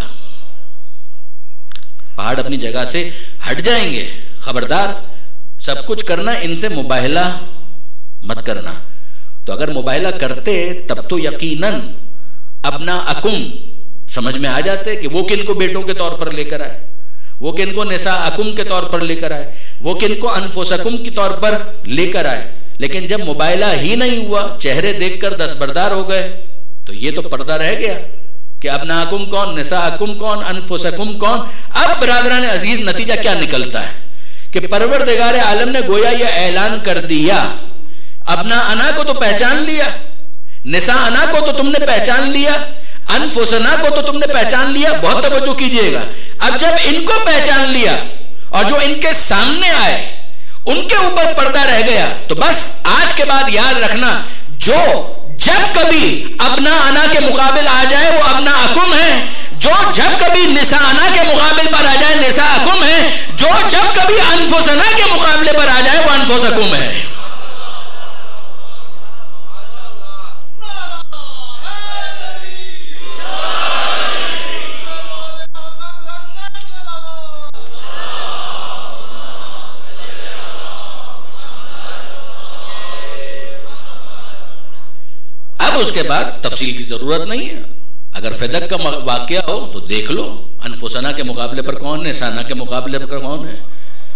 पहाड़ अपनी जगह से हट जाएंगे। खबरदार, सब कुछ करना, इनसे मुबाहिला मत करना। तो अगर मुबाहिला करते तब तो यकीनन अपना अकुम समझ में आ जाते कि वो किनको बेटों के तौर पर लेकर आए, वो किनको निसा अकुम के तौर पर लेकर आए, वो किनको अनफुसकुम के तौर पर लेकर आए। लेकिन जब मुबाहिला ही नहीं हुआ, चेहरे देखकर दस्तबरदार हो गए, तो ये तो पर्दा रह गया कि अपना अकुम कौन, निसा अकुम कौन, अनफुसकुम कौन। अब बिरादरान अजीज नतीजा क्या निकलता है कि परवरदिगार आलम ने गोया यह ऐलान कर दिया, अपना अना को तो पहचान लिया, निसा अना को तो तुमने पहचान लिया, अनफुसना को तो तुमने पहचान लिया। बहुत तवज्जो कीजिएगा, अब जब इनको पहचान लिया और जो इनके सामने आए उनके ऊपर पर्दा रह गया, तो बस आज के बाद याद रखना, जो जब कभी अपना अना के मुकाबिल आ जाए वो अपना अकुम है, जो जब कभी निसा अना के मुकाबिल पर आ जाए निसा अकुम है, जो जब कभी अनफुसना के मुकाबले पर आ जाए वो अनफुसकुम है। उसके बाद तफसील की जरूरत नहीं है, अगर फिदक का वाकया हो तो देख लो अनफुसना के मुकाबले पर कौन है, साना के मुकाबले पर कौन है।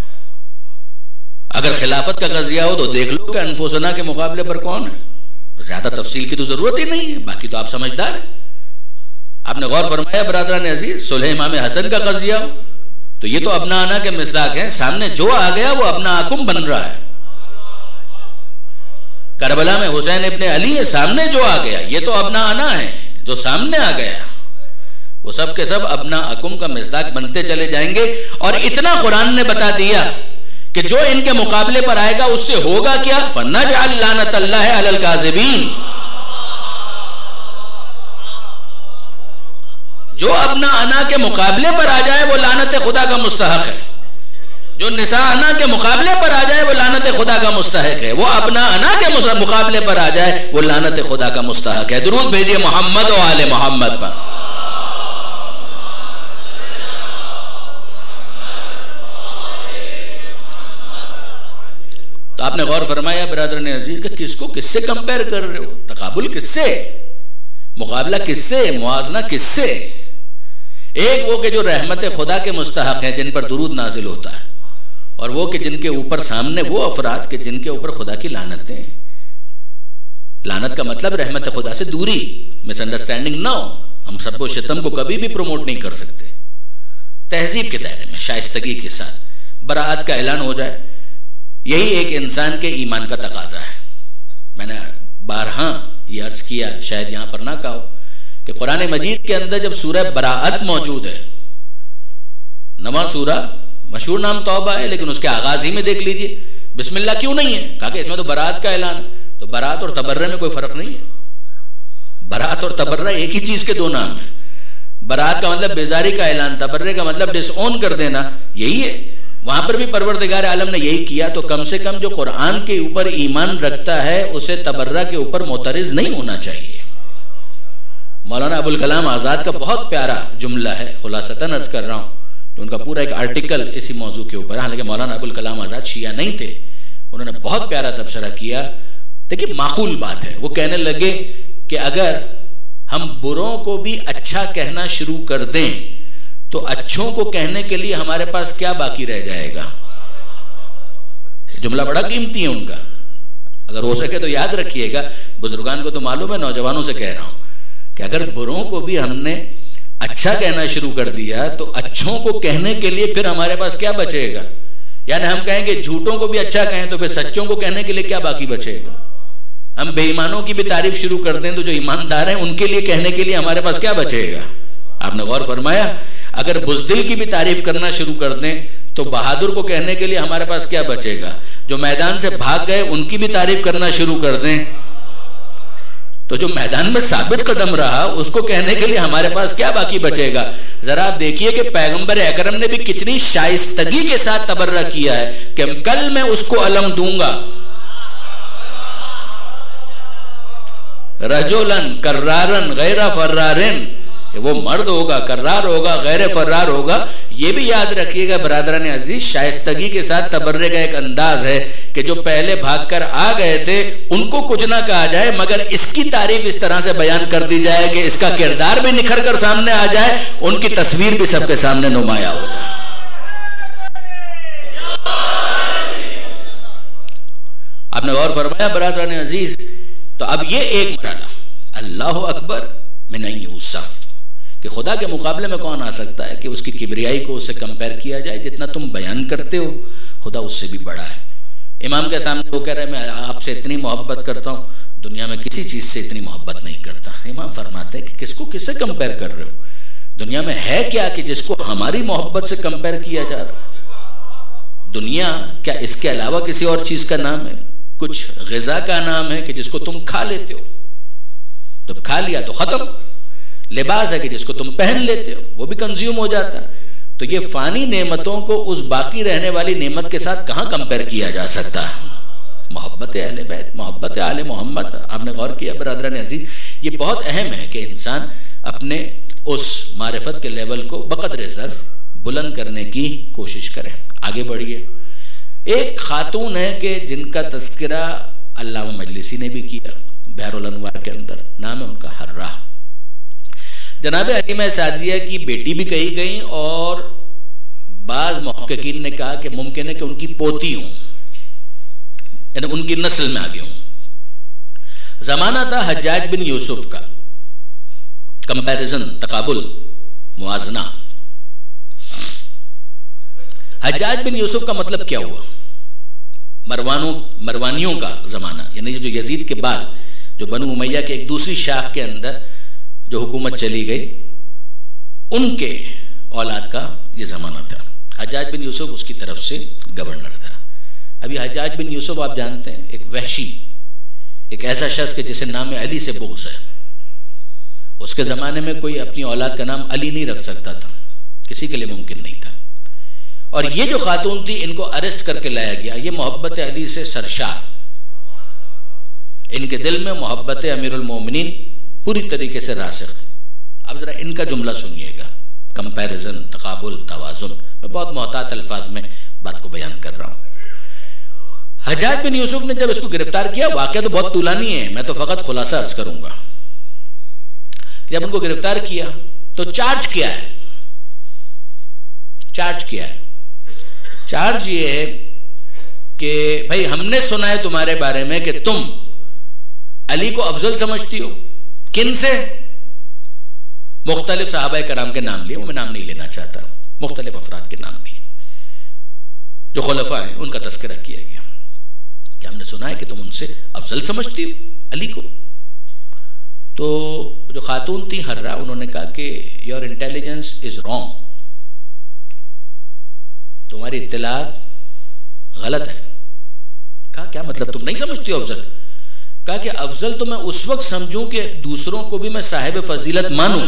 अगर खिलाफत का कजिया हो तो देख लो कि अनफुसना के मुकाबले पर कौन है। ज्यादा तफसील की तो जरूरत ही नहीं है, बाकी तो आप समझदार हैं। आपने गौर फरमाया बरादरान अजीज, सुलह इमाम हसन का कजिया हो तो ये तो अपना अना के मिसदाक है, सामने जो आ गया वो अपना अकुम बन रहा है। करबला में हुसैन इब्ने अली है, सामने जो आ गया ये तो अपना अना है, जो सामने आ गया वो सब के सब अपना अकुम का मिज़दाक बनते चले जाएंगे। और इतना कुरान ने बता दिया कि जो इनके मुकाबले पर आएगा उससे होगा क्या, फनजअल लानतल्लाहि अलल काज़िबीन। जो अपना अना के मुकाबले पर आ जाए वो लानत खुदा का मुस्तहक है, जो निसा अना के मुकाबले पर आ जाए वो लानत खुदा का मुस्तहक है, वो अपना अना के मुकाबले पर आ जाए वो लानत खुदा का मुस्तहक है। दुरूद भेजिए मोहम्मद व आले मोहम्मद पर। तो आपने गौर फरमाया बिरादरान अजीज कि किसको किससे कंपेयर कर रहे हो, तकाबुल किससे, मुकाबला किससे, मुआजना किससे। एक वो कि जो रहमत खुदा के मुस्तहक हैं, जिन पर दुरूद नाजिल होता है, और वो कि जिनके ऊपर सामने वो अफराद के जिनके ऊपर खुदा की लानतें। लानत का मतलब रहमत खुदा से दूरी, मिसअंडरस्टैंडिंग ना हो। हम सबको शितम को कभी भी प्रमोट नहीं कर सकते, तहजीब के दायरे में शाइस्तगी के साथ बराअत का ऐलान हो जाए, यही एक इंसान के ईमान का तकाजा है। मैंने बारहा ये अर्ज किया, शायद यहां पर ना कहो, कि कुरान मजीद के अंदर जब सूरह बराअत मौजूद है, नवा सूरा, मशहूर नाम तौबा है, लेकिन उसके आगाज ही में देख लीजिए बिस्मिल्लाह क्यों नहीं है, कहा कि इसमें तो बरात का ऐलान है। तो बरात और तबर्रा में कोई फर्क नहीं है, बरात और तबर्रा एक ही चीज के दो नाम है। बरात का मतलब बेजारी का ऐलान, तबर्रे का मतलब डिसओन कर देना, यही है। वहां पर भी परवरदिगार आलम ने यही किया। तो कम से कम जो कुरान के ऊपर ईमान रखता है उसे तबर्रा के ऊपर मोतरिज नहीं होना चाहिए। मौलाना अबुल कलाम आजाद का बहुत प्यारा जुमला है, खुलासतन अर्ज कर रहा हूं, उनका पूरा एक आर्टिकल इसी मौजू के ऊपर। हालांकि मौलाना अबुल कलाम आजाद शिया नहीं थे, उन्होंने बहुत प्यारा तबसरा किया। देखिए माकूल बात है, वो कहने लगे कि अगर हम बुरों को भी अच्छा कहना शुरू कर दें तो अच्छों को कहने के लिए हमारे पास क्या बाकी रह जाएगा। जुमला बड़ा कीमती है उनका, अगर हो सके तो याद रखिएगा। बुजुर्गान को तो मालूम है, नौजवानों से कह रहा हूं कि अगर बुरों को भी हमने अच्छा कहना शुरू कर दिया तो अच्छों को कहने के लिए फिर हमारे पास क्या बचेगा। यानी हम कहेंगे झूठों को भी अच्छा कहें तो फिर सच्चों को कहने के लिए क्या बाकी बचेगा। हम बेईमानों की भी तारीफ शुरू कर दें तो जो ईमानदार हैं उनके लिए कहने के लिए हमारे पास क्या बचेगा? आपने गौर फरमाया? अगर बुज़दिल की भी तारीफ करना शुरू कर दें तो बहादुर को कहने के लिए हमारे पास क्या बचेगा? जो मैदान से भाग गए उनकी भी तारीफ करना शुरू कर दें तो जो मैदान में साबित कदम रहा उसको कहने के लिए हमारे पास क्या बाकी बचेगा? जरा आप देखिए कि पैगंबर अकरम ने भी कितनी शाइस्तगी के साथ तबर्रा किया है कि कल मैं उसको अलम दूंगा, रजुलन कर्रारन गैर फर्रारिन, वो मर्द होगा, कर्रार होगा, गैर फर्रार होगा। ये भी याद रखिएगा बरादरान अजीज, शाइस्तगी के साथ तबर्रे का एक अंदाज है कि जो पहले भागकर आ गए थे उनको कुछ ना कहा जाए मगर इसकी तारीफ इस तरह से बयान कर दी जाए कि इसका किरदार भी निखर कर सामने आ जाए, उनकी तस्वीर भी सबके सामने नुमाया हो जाए। आपने गौर फरमाया बरादरान अजीज? तो अब ये एक मरहला, अल्लाह अकबर में नहीं यूसुफ कि खुदा के मुकाबले में कौन आ सकता है कि उसकी किबरियाई को उससे कंपेयर किया जाए। जितना तुम बयान करते हो खुदा उससे भी बड़ा है। इमाम के सामने वो कह रहा है मैं आपसे इतनी मोहब्बत करता हूँ, दुनिया में किसी चीज से इतनी मोहब्बत नहीं करता। इमाम फरमाते हैं कि किसको किससे कंपेयर कर रहे हो? दुनिया में है क्या कि जिसको हमारी मोहब्बत से कंपेयर किया जा रहा? दुनिया क्या इसके अलावा किसी और चीज का नाम है? कुछ ग़िज़ा का नाम है कि जिसको तुम खा लेते हो, तो खा लिया तो खत्म। लिबास है कि जिसको तुम पहन लेते हो, वो भी कंज्यूम हो जाता है। तो ये फानी नेमतों को उस बाकी रहने वाली नेमत के साथ कहां कंपेयर किया जा सकता है? मोहब्बत अहले बैत, मोहब्बत आले मोहम्मद। आपने गौर किया बरादरान अजीज? ये बहुत अहम है कि इंसान अपने उस मारिफत के लेवल को बकदर ज़र्फ बुलंद करने की कोशिश करे। आगे बढ़िए। एक खातून है कि जिनका तज़किरा अल्लामा मजलिसी ने भी किया बहरुल अनवार के अंदर, नाम है उनका हर्रा। जनाब हलीमा सादिया की बेटी भी कही गई और बाज मुहक्किकीन ने कहा कि मुमकिन है कि उनकी पोती हूं, यानी उनकी नस्ल में आगे हूं। जमाना था हज्जाज बिन यूसुफ का, कंपैरिजन, तकाबुल, मुआजना। हज्जाज बिन यूसुफ का मतलब क्या हुआ? मरवानियों का जमाना, यानी जो यजीद के बाद जो बनु उमैया के एक दूसरी शाख के अंदर जो हुकूमत चली गई, उनके औलाद का ये जमाना था। हज्जाज बिन यूसुफ उसकी तरफ से गवर्नर था। अभी हज्जाज बिन यूसुफ आप जानते हैं एक वहशी, एक ऐसा शख्स के जिसे नाम अली से बुग़्ज़ है। उसके ज़माने में कोई अपनी औलाद का नाम अली नहीं रख सकता था, किसी के लिए मुमकिन नहीं था। और ये जो खातून थी इनको अरेस्ट करके लाया गया। ये मोहब्बत अली से सरशार, इनके दिल में मोहब्बत अमीरुल मोमिनीन पूरी तरीके से रासिख थी। अब जरा इनका जुमला सुनिएगा, कंपैरिजन, तकाबुल, तवाज़ुन। मैं बहुत मोहतात अल्फाज में बात को बयान कर रहा हूं। हज्जाज बिन यूसुफ ने जब इसको गिरफ्तार किया, वाक़या तो बहुत तुलानी है, मैं तो फकत खुलासा अर्ज करूंगा। जब उनको गिरफ्तार किया तो चार्ज किया है, चार्ज ये है कि भाई हमने सुना है तुम्हारे बारे में कि तुम अली को अफजल समझती हो। किन से? मुख्तलिफ सहाबा कराम के नाम लिए, वो मैं नाम नहीं लेना चाहता, मुख्तलिफ अफराद के नाम लिए जो खुलफा हैं, उनका तस्करा किया गया कि हमने सुना है कि तुम उनसे अफजल समझती हो अली को। तो जो खातून थी हर्रा, उन्होंने कहा कि योर इंटेलिजेंस इज रॉन्ग, तुम्हारी इत्तलात गलत है। कहा क्या मतलब, तुम नहीं समझती हो अफजल? कहा कि अफजल तो मैं उस वक्त समझूं कि दूसरों को भी मैं साहिब फजीलत मानूं।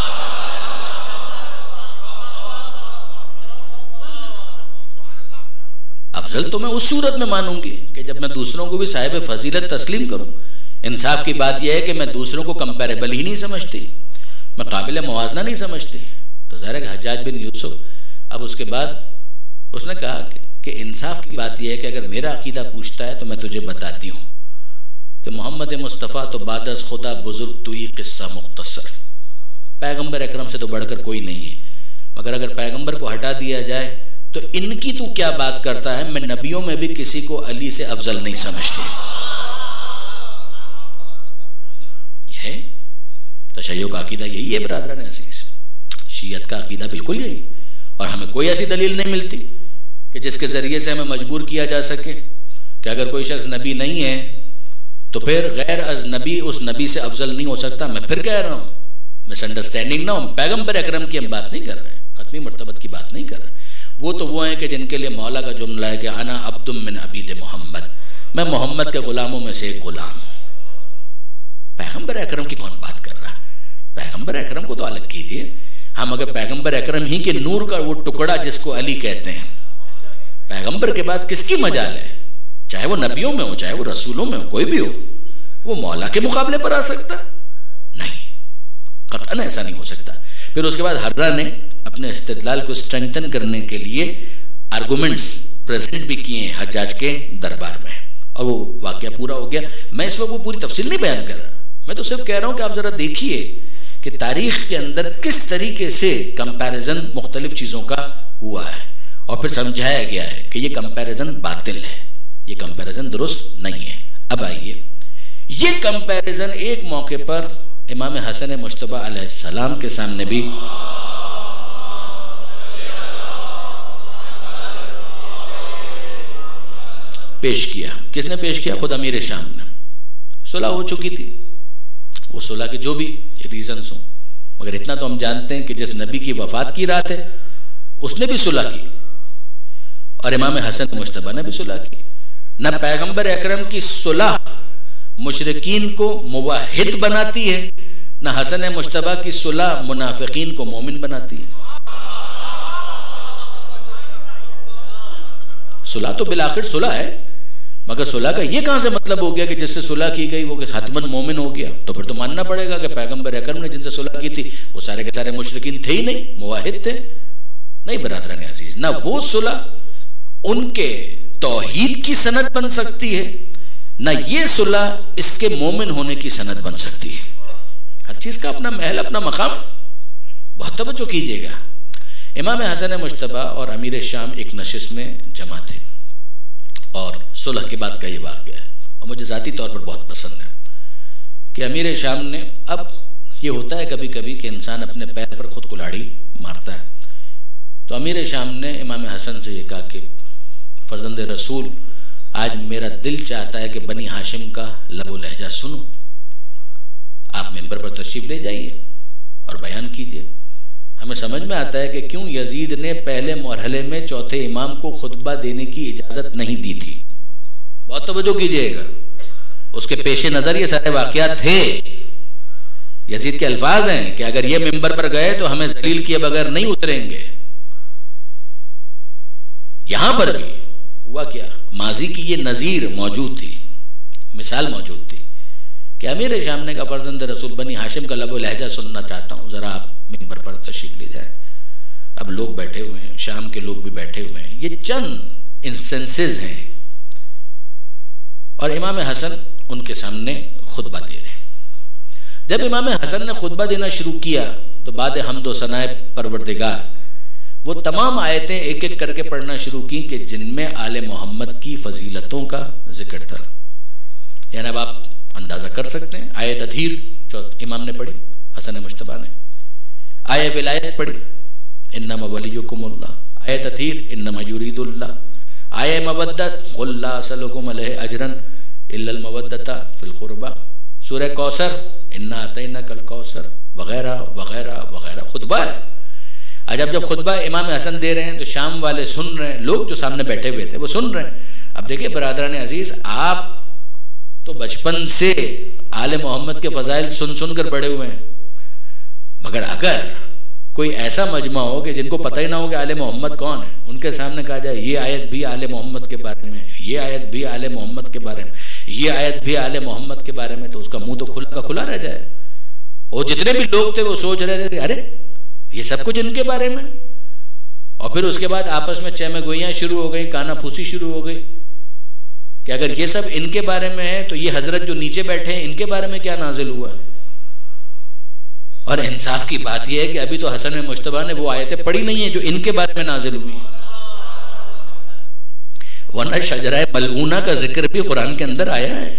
अफजल तो मैं उस सूरत में मानूंगी कि जब मैं दूसरों को भी साहिब फजीलत तस्लीम करूं। इंसाफ की बात यह है कि मैं दूसरों को कंपेरेबल ही नहीं समझती, मैं काबिल मुवाजना नहीं समझती। तो ज़ाहिर है हज्जाज बिन यूसुफ, अब उसके बाद उसने कहा कि इंसाफ की बात यह है कि अगर मेरा अकीदा पूछता है तो मैं तुझे बताती हूँ कि मोहम्मद मुस्तफ़ा तो बादस खुदा बुजुर्ग तू ही किस्सा मुख्तसर, पैगंबर अकरम से तो बढ़कर कोई नहीं है। मगर अगर पैगंबर को हटा दिया जाए तो इनकी तू क्या बात करता है? मैं नबियों में भी किसी को अली से अफजल नहीं समझती। यह तशय्युअ का अकीदा यही है बरादरान अज़ीज़, शियत का अकीदा बिल्कुल यही। और हमें कोई ऐसी दलील नहीं मिलती कि जिसके जरिए से हमें मजबूर किया जा सके कि अगर कोई शख्स नबी नहीं है तो फिर गैर अजनबी उस नबी से अफजल नहीं हो सकता। मैं फिर कह रहा हूँ, मिसअंडरस्टैंडिंग ना हो, पैगंबर अकरम की हम बात नहीं कर रहे, खत्मी मर्तबत की बात नहीं कर रहे। वो हैं कि जिनके लिए मौला का जुमला है कि अना अब्दुम मिन अबीद मोहम्मद, मैं मोहम्मद के गुलामों में से एक गुलाम। पैगंबर अकरम की कौन बात कर रहा है? पैगंबर अकरम को तो अलग कीजिए। हम अगर पैगंबर अकरम ही के नूर का वो टुकड़ा जिसको अली कहते हैं, पैगंबर के बाद किसकी मजाल है? चाहे वो नबियों में हो, चाहे वो रसूलों में हो, कोई भी हो, वो मौला के मुकाबले पर आ सकता नहीं, कतन ऐसा नहीं हो सकता। फिर उसके बाद हर्रा ने अपने इस्तिदलाल को स्ट्रेंथन करने के लिए आर्गुमेंट्स प्रेजेंट भी किए हज्जाज के दरबार में, और वो वाकया पूरा हो गया। मैं इस वक्त वो पूरी तफसील नहीं बयान कर रहा, मैं तो सिर्फ कह रहा हूं कि आप जरा देखिए कि तारीख के अंदर किस तरीके से कंपैरिजन मुख्तलिफ चीजों का हुआ है, और फिर समझाया गया है कि ये कंपैरिजन बातिल है, ये कंपैरिजन दुरुस्त नहीं है। अब आइए, ये कंपैरिजन एक मौके पर इमाम हसन मुश्तबा अलैहिस्सलाम के सामने भी पेश किया। किसने पेश किया? खुद अमीर शाम ने। सुलह हो चुकी थी, वो सुलह के जो भी रीजंस हो, मगर इतना तो हम जानते हैं कि जिस नबी की वफात की रात है उसने भी सुलह की, और इमाम हसन मुश्तबा ने भी सुलह की। न पैगंबर अकरम की सुलह मुशरिकीन को मुवाहिद बनाती है, न हसन मुश्तबा की सुलह मुनाफिकीन को मोमिन बनाती है। सुलह तो बिलाखिर सुलह है, मगर सुलह का ये कहां से मतलब हो गया कि जिससे सुलह की गई वो हतमन मोमिन हो गया? तो फिर तो मानना पड़ेगा कि पैगंबर अकरम ने जिनसे सुलह की थी वो सारे के सारे मुशरिकीन थे ही नहीं, मुवाहिद थे नहीं। बरादरान अजीज, ना वो सुलह उनके तौहीद की सनद बन सकती है, ना ये सुलह इसके मोमिन होने की सनद बन सकती है। हर चीज का अपना महल, अपना मकाम। बहुत तवज्जो कीजिएगा। इमाम हसन मुश्तबा और अमीर शाम एक नशिस्त में जमा थे, और सुलह के बाद का ये वाक़या है, और मुझे ज़ाती तौर पर बहुत पसंद है कि अमीर शाम ने, अब ये होता है कभी कभी कि इंसान अपने पैर पर खुद कुल्हाड़ी मारता है, तो अमीर शाम ने इमाम हसन से ये कहा कि फर्जंद रसूल, आज मेरा दिल चाहता है कि बनी हाशिम का लबो लहजा सुनो, आप मिंबर पर तशरीफ ले जाइए और बयान कीजिए। हमें समझ में आता है कि क्यों यजीद ने पहले मरहले में चौथे इमाम को खुतबा देने की इजाजत नहीं दी थी। बहुत तवज्जो कीजिएगा, उसके पेश नजर ये सारे वाकयात थे। यजीद के अल्फाज हैं कि अगर ये मिंबर पर गए तो हमें जलील किए बगैर नहीं उतरेंगे। यहां पर भी हुआ क्या, माजी की ये नजीर मौजूद थी, मिसाल मौजूद थी कि अमीर शाम ने कहा फर्जंद रसूल, बनी हाशिम का लबो लहजा सुनना चाहता हूं, जरा आप मिंबर पर तशरीफ ले जाए। अब लोग बैठे हुए हैं, शाम के लोग भी बैठे हुए हैं, ये चंद इंस्टेंसेस हैं, और इमाम हसन उनके सामने खुतबा दे रहे हैं। जब इमाम हसन ने खुतबा देना शुरू किया तो बाद हम्दो सनाए परवरदिगार वो तमाम आयतें एक एक करके पढ़ना शुरू की कि जिनमें आले मोहम्मद की फजीलतों का जिक्र था। यानी अब आप अंदाजा कर सकते हैं। आयत अधीर इमाम ने पढ़ी, हसन मुश्तबा ने। आय विलायत पढ़ी, इन्नमा वलियुकुमुल्लाह। आयत अधीर, इन्नमा युरीदुल्लाह। आय मवद्दत, कुल ला असलुकुम अलैहि अजरन इल्लल मवद्दता फिल कुर्बा। सूरह कौसर, इन्ना अतैनाकल कौसर, वगैरह वगैरह वगैरह। खुतबा है। आज जब खुतबा इमाम हसन दे रहे हैं तो शाम वाले सुन रहे हैं, लोग जो सामने बैठे हुए थे वो सुन रहे हैं। अब देखिए बरादरान अजीज, आप तो बचपन से आले मोहम्मद के फजाइल सुन सुनकर बड़े हुए हैं, मगर अगर कोई ऐसा मजमा हो कि जिनको पता ही ना हो कि आले मोहम्मद कौन है, उनके सामने कहा जाए ये आयत भी आले मोहम्मद के बारे में, ये आयत भी आले मोहम्मद के बारे में, ये आयत भी आले मोहम्मद के बारे में, तो उसका मुंह तो खुला का खुला रह जाए। और जितने भी लोग थे वो सोच रहे थे अरे ये सब कुछ इनके बारे में। और फिर उसके बाद आपस में चह में गोइयां शुरू हो गई, काना फूसी शुरू हो गई कि अगर ये सब इनके बारे में है तो ये हजरत जो नीचे बैठे हैं इनके बारे में क्या नाजिल हुआ। और इंसाफ की बात यह है कि अभी तो हसन मुश्तबा ने वो आयतें पढ़ी नहीं है जो इनके बारे में नाजिल हुई, वरना शजरा मलऊना का जिक्र भी कुरान के अंदर आया है।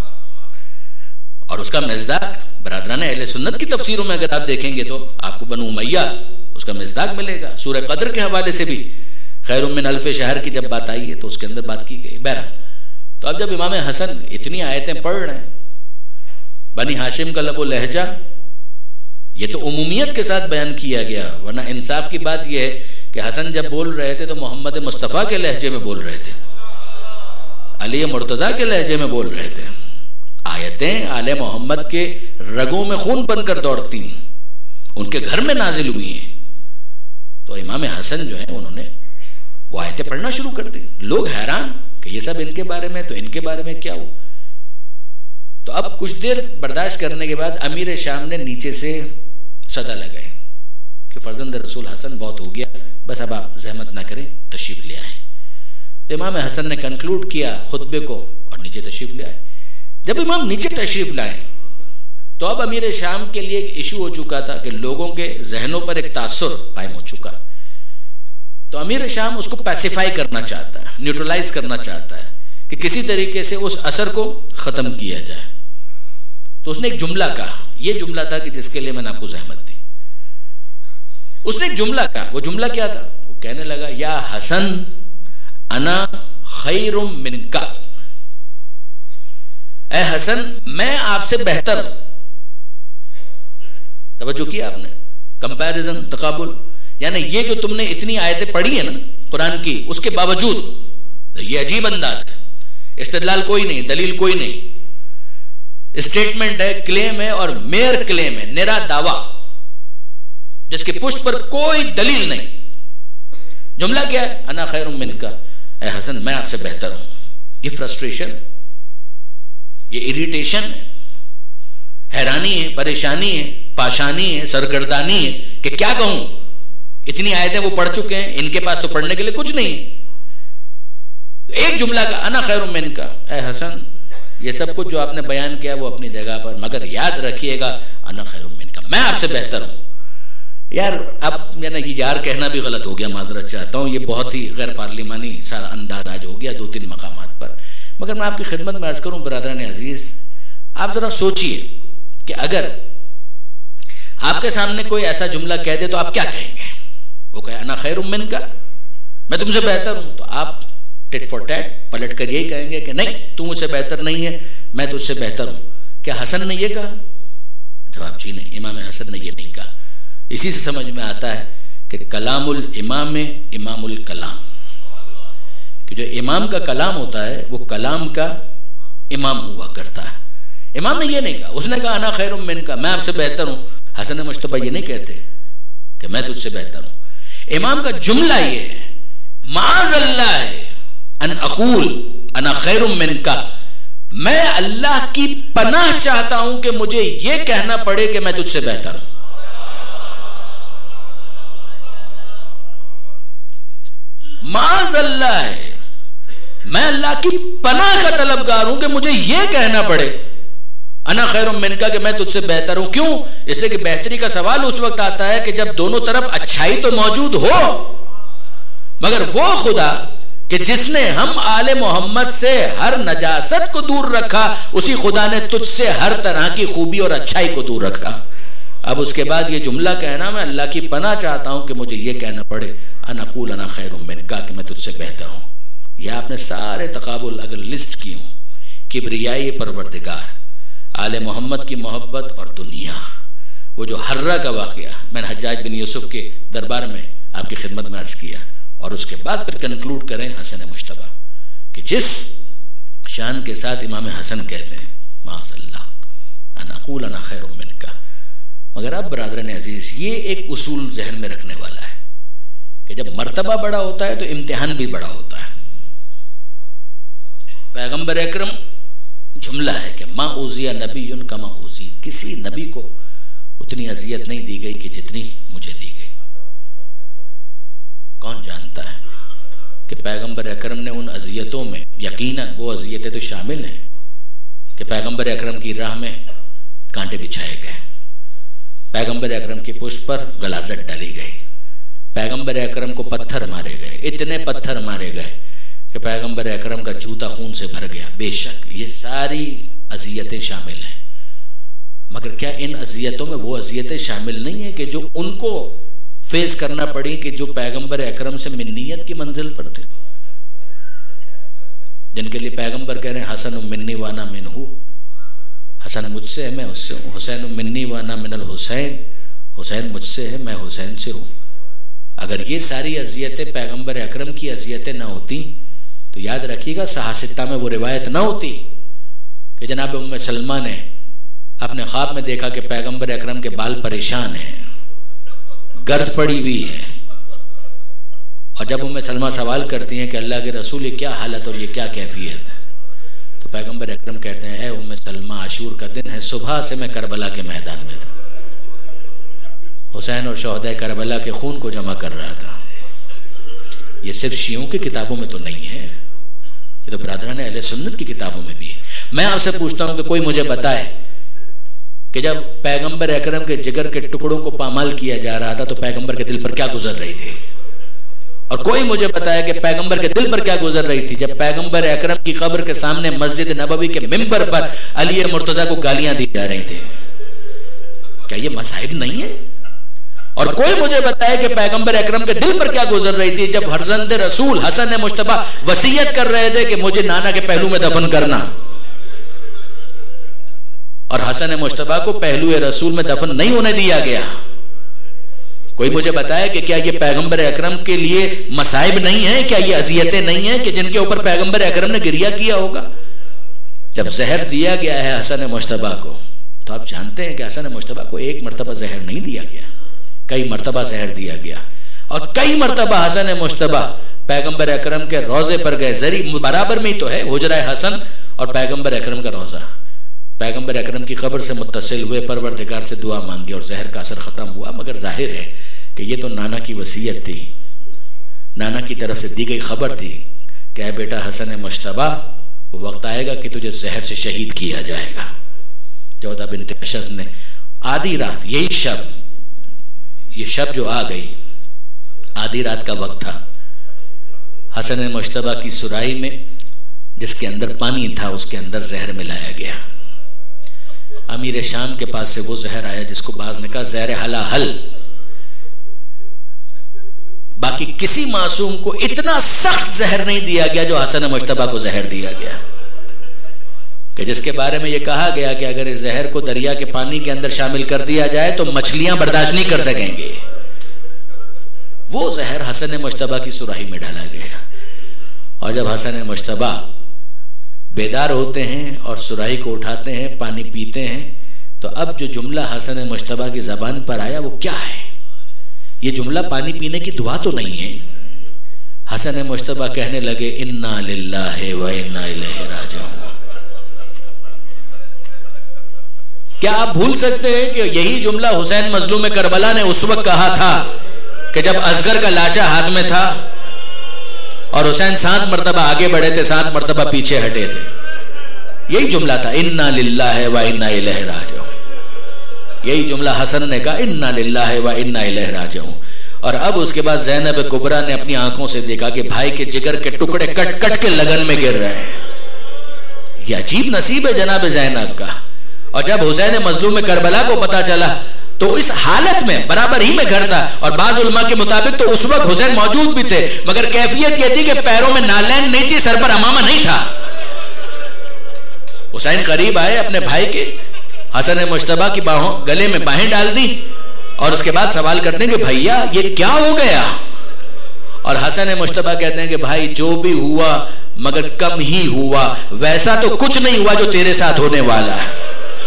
और उसका मिज़दाक बरादरान अहले सुन्नत की तफसीरों में अगर आप देखेंगे तो आपको बनु उमैया उसका मिज़दाक मिलेगा। सूरह कद्र के हवाले से भी खैरुम मिन अल्फ़ि शहर की जब बात आई है तो उसके अंदर बात की गई। बहरहाल तो अब जब इमाम हसन इतनी आयतें पढ़ रहे हैं, बनी हाशिम का लबो लहजा, ये तो उमूमियत के साथ बयान किया गया, वरना इंसाफ की बात यह है कि हसन जब बोल रहे थे तो मोहम्मद मुस्तफ़ा के लहजे में बोल रहे थे, अली मुर्तज़ा के लहजे में बोल रहे थे। आयतें आले मोहम्मद के रगों में खून बनकर दौड़ती, उनके घर में नाजिल हुई हैं। तो इमाम हसन जो है उन्होंने वो आयतें पढ़ना शुरू कर दी। लोग हैरान कि ये सब इनके बारे में, तो इनके बारे में क्या हो। तो अब कुछ देर बर्दाश्त करने के बाद अमीर शाम ने नीचे से सदा लगाए कि फर्जंद रसूल हसन बहुत हो गया, बस अब आप जहमत ना करें, तशरीफ ले आए। तो इमाम हसन ने कंक्लूड किया खुतबे को और नीचे तशरीफ ले आए। जब इमाम नीचे तशरीफ लाए तो अब अमीर शाम के लिए एक इशू हो चुका था कि लोगों के जहनों पर एक तासुर कायम हो चुका। तो अमीर शाम उसको पैसिफाई करना चाहता है, न्यूट्रलाइज करना चाहता है कि किसी तरीके से उस असर को खत्म किया जाए। तो उसने एक जुमला कहा, यह जुमला था कि जिसके लिए मैंने आपको जहमत दी। उसने एक जुमला कहा, वो जुमला क्या था? वो कहने लगा, या हसन अना खैरुम मिनका, ऐ हसन मैं आपसे बेहतर। तवज्जो किया आपने? कंपैरिजन, तकाबुल, यानी ये जो तुमने इतनी आयतें पढ़ी है ना कुरान की, उसके बावजूद ये अजीब अंदाज है, इस्तिदलाल कोई नहीं, दलील कोई नहीं, स्टेटमेंट है, क्लेम है और मेयर क्लेम है, निरा दावा जिसके पुष्ट पर कोई दलील नहीं। जुमला क्या है? अना खैरुम मिनका, ऐ हसन मैं आपसे बेहतर हूं। ये फ्रस्ट्रेशन, ये इरिटेशन है, हैरानी है, परेशानी है, पाशानी है, सरगर्दानी है कि क्या कहूं, इतनी आयतें वो पढ़ चुके हैं, इनके पास तो पढ़ने के लिए कुछ नहीं। एक जुमला का, अना खैरुम मिनका, ऐ हसन ये सब कुछ जो आपने बयान किया वो अपनी जगह पर, मगर याद रखिएगा अना खैरुम मिनका, मैं आपसे बेहतर हूं। यार अब मैंने ये यार कहना भी गलत हो गया, माजरत चाहता हूं, ये बहुत ही गैर पार्लिमानी सारा अंदाज आज हो गया 2-3 मकामात पर। मगर मैं आपकी खिदमत में अर्ज करूं बरादरान अजीज, आप जरा सोचिए कि अगर आपके सामने कोई ऐसा जुमला कह दे तो आप क्या कहेंगे? वो कहे अना खैरुम मिनका, मैं तुमसे बेहतर हूं, तो आप टिट फॉर टैट पलट कर यही कहेंगे कि नहीं तू मुझसे बेहतर नहीं है, मैं तुझसे बेहतर हूं। क्या हसन ने यह कहा? जवाब जी नहीं, इमाम हसन ने यह नहीं कहा। इसी से समझ में आता है कि कलामुल इमाम इमामुल कलाम, कि जो इमाम का कलाम होता है वो कलाम का इमाम हुआ करता है। इमाम ने ये नहीं कहा, उसने कहा अना खैरुम मिनका, मैं आपसे बेहतर हूं। हसन मुश्तबा ये नहीं कहते कि मैं तुझसे बेहतर हूं। इमाम का जुमला ये है, माज़अल्लाह अन अक़ूल अना खैरुम मिनका, मैं अल्लाह की पनाह चाहता हूं कि मुझे यह कहना पड़े कि मैं तुझसे बेहतर हूं। माज़अल्लाह है, मैं अल्लाह की पनाह का तलबगार हूं कि मुझे यह कहना पड़े अना खैरुम मिनका कि मैं तुझसे बेहतर हूं। क्यों? इसलिए कि बेहतरी का सवाल उस वक्त आता है कि जब दोनों तरफ अच्छाई तो मौजूद हो, मगर वो खुदा कि जिसने हम आले मोहम्मद से हर नजासत को दूर रखा, उसी खुदा ने तुझसे हर तरह की खूबी और अच्छाई को दूर रखा। अब उसके बाद ये जुमला कहना, मैं अल्लाह की पनाह चाहता हूं कि मुझे यह कहना पड़े अनक़ूल अना खैरुम मिनका, कि मैं तुझसे बेहतर हूं। यह आपने सारे तकाबुल अगर लिस्ट की हूं, किब्रियाई परवरदिगार, आले मोहम्मद की मोहब्बत और दुनिया, वो जो हर्रा का वाक़या मैंने हज्जाज बिन यूसुफ के दरबार में आपकी खिदमत में अर्ज किया, और उसके बाद फिर कंक्लूड करें हसन मुश्तबा कि जिस शान के साथ इमाम हसन कहते हैं माज़अल्लाह अनक़ूल अना खैरुम मिनका। मगर अब बरादरान अजीज, ये एक उसूल जहन में रखने वाला है कि जब मर्तबा बड़ा होता है तो इम्तिहान भी बड़ा होता है। पैगंबर अकरम जुमला है कि मा उज़िया नबीयुन कमा उज़ी, किसी नबी को उतनी अजियत नहीं दी गई कि जितनी मुझे दी गई। कौन जानता है कि पैगंबर अकरम ने उन अजियतों में, यकीनन वो अजियतें तो शामिल हैं कि पैगंबर अकरम की राह में कांटे बिछाए गए, पैगंबर अकरम की पुष्ट पर गलाजत डाली गई, पैगंबर अकरम को पत्थर मारे गए, इतने पत्थर मारे गए कि पैगंबर अकरम का जूता खून से भर गया। बेशक ये सारी अजियतें शामिल हैं, मगर क्या इन अजियतों में वो अजियतें शामिल नहीं है कि जो उनको फेस करना पड़ी कि जो पैगंबर अकरम से मिन्नियत की मंजिल पर थे? जिनके लिए पैगंबर कह रहे हैं हसन मिन्नी वाना मिनहू, हसन मुझसे है मैं उससे हूँ, हुसैन मिन्नी वाना मिनल हुसैन, हुसैन मुझसे है मैं हुसैन से हूँ। अगर ये सारी अजियतें पैगंबर अकरम की अजियतें ना होती तो याद रखिएगा सहासित्ता में वो रिवायत ना होती कि जनाब उम्मे सलमा ने अपने ख्वाब में देखा कि पैगंबर अकरम के बाल परेशान हैं, गर्द पड़ी हुई है, और जब उम्मे सलमा सवाल करती हैं कि अल्लाह के रसूल ये क्या हालत और ये क्या कैफियत है, तो पैगंबर अकरम कहते हैं, ए उम्मे सलमा आशूर का दिन है, सुबह से मैं करबला के मैदान में था, हुसैन और शोहदा करबला के खून को जमा कर रहा था। ये सिर्फ शियों की किताबों में तो नहीं है, ये तो बिरादरान अहले सुन्नत की किताबों में भी है। मैं आपसे पूछता हूं कि कोई मुझे बताए कि जब पैगंबर अकरम के जिगर के टुकड़ों को पामाल किया जा रहा था तो पैगंबर के दिल पर क्या गुजर रही थी, और कोई मुझे बताया कि पैगंबर के दिल पर क्या गुजर रही थी जब पैगंबर अकरम की कब्र के सामने मस्जिद नबवी के मिंबर पर अली मुर्तजा को गालियां दी जा रही थी। क्या ये मसाइब नहीं है? और कोई मुझे बताए कि पैगंबर अकरम के दिल पर क्या गुजर रही थी जब फर्जंद रसूल हसन मुश्तबा वसीयत कर रहे थे कि मुझे नाना के पहलू में दफन करना, और हसन मुश्तबा को पहलू रसूल में दफन नहीं होने दिया गया। कोई मुझे बताया कि क्या ये पैगंबर अकरम के लिए मसाइब नहीं है, क्या ये अजियतें नहीं है कि जिनके ऊपर पैगंबर अकरम ने गिरिया किया होगा। जब जहर दिया गया है हसन मुश्तबा को, तो आप जानते हैं कि हसन मुश्तबा को एक मरतबा जहर नहीं दिया गया, कई मरतबा जहर दिया गया, और कई मरतबा हसन मुश्तबा पैगंबर अकरम के रोजे पर गए। जरी बराबर में ही तो है हुजरा हसन और पैगंबर अकरम का रोजा। पैगंबर अकरम की कब्र से मुत्तसिल हुए, परवरदिगार से दुआ मांगी और जहर का असर खत्म हुआ। मगर जाहिर है कि ये तो नाना की वसीयत थी, नाना की तरफ से दी गई खबर थी कि ऐ बेटा हसन मुश्तबा, वो वक्त आएगा कि तुझे जहर से शहीद किया जाएगा। जौदा बिन्त अशज ने आधी रात, यही शब, ये शब जो आ गई, आधी रात का वक्त था, हसन मुश्तबा की सुराई में जिसके अंदर पानी था उसके अंदर जहर मिलाया गया। अमीर शाम के पास से वो जहर आया जिसको बाज ने कहा जहर हलाहल। बाकी किसी मासूम को इतना सख्त जहर नहीं दिया गया जो हसन मुश्तबा को जहर दिया गया, कि जिसके बारे में यह कहा गया कि अगर इस जहर को दरिया के पानी के अंदर शामिल कर दिया जाए तो मछलियां बर्दाश्त नहीं कर सकेंगे। वो जहर हसन मुश्तबा की सुराही में डाला गया, और जब हसन मुश्तबा बेदार होते हैं और सुराही को उठाते हैं, पानी पीते हैं, तो अब जो जुमला हसन मुश्तबा की जबान पर आया वो क्या है? ये जुमला पानी पीने की दुआ तो नहीं है। हसन मुश्तबा कहने लगे इन्ना लिल्लाहि व इन्ना इलैहि राजिऊन। क्या आप भूल सकते हैं कि यही जुमला हुसैन मजलूम करबला ने उस वक्त कहा था कि जब असगर का लाशा हाथ में था और हुसैन 7 मरतबा आगे बढ़े थे, 7 मरतबा पीछे हटे थे। यही जुमला था इन्ना लिल्लाहि व इन्ना इलैहि राजिऊन। यही जुमला हसन ने कहा इन्ना लिल्लाहि व इन्ना इलैहि राजिऊन। और अब उसके बाद ज़ैनब कुबरा ने अपनी आंखों से देखा कि भाई के जिगर के टुकड़े कट कट के लगन में गिर रहे हैं। यह अजीब नसीब है जनाब ज़ैनब का। और जब हुसैन मजलूम करबला को पता चला तो इस हालत में बराबर ही में घर था, और बाज़ उलमा के मुताबिक तो उस वक्त हुसैन मौजूद भी थे, मगर कैफियत यह थी कि पैरों में नालैन नहीं थी, सर पर अमामा नहीं था। हुसैन करीब आए अपने भाई के, हसन मुश्तबा की बाहों गले में बाहें डाल दी, और उसके बाद सवाल करते हैं कि भैया ये क्या हो गया? और हसन मुश्तबा कहते हैं कि भाई जो भी हुआ मगर कम ही हुआ, वैसा तो कुछ नहीं हुआ जो तेरे साथ होने वाला है।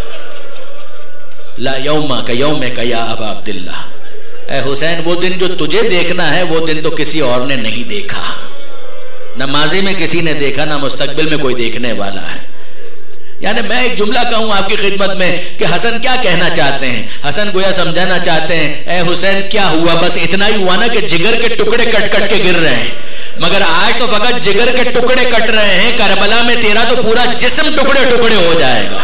ला यौमा का यौमे का या अबा अब्दुल्ला, ए हुसैन वो दिन जो तुझे देखना है वो दिन तो किसी और ने नहीं देखा, न माजी में किसी ने देखा, ना मुस्तकबिल में कोई देखने वाला है। यानी मैं एक जुमला कहूं आपकी खिदमत में कि हसन क्या कहना चाहते हैं। हसन गोया समझाना चाहते हैं ए हुसैन क्या हुआ, बस इतना ही हुआ ना कि जिगर के टुकड़े कट कट के गिर रहे हैं, मगर आज तो फकत जिगर के टुकड़े कट रहे हैं, करबला में तेरा तो पूरा जिस्म टुकड़े टुकड़े हो जाएगा।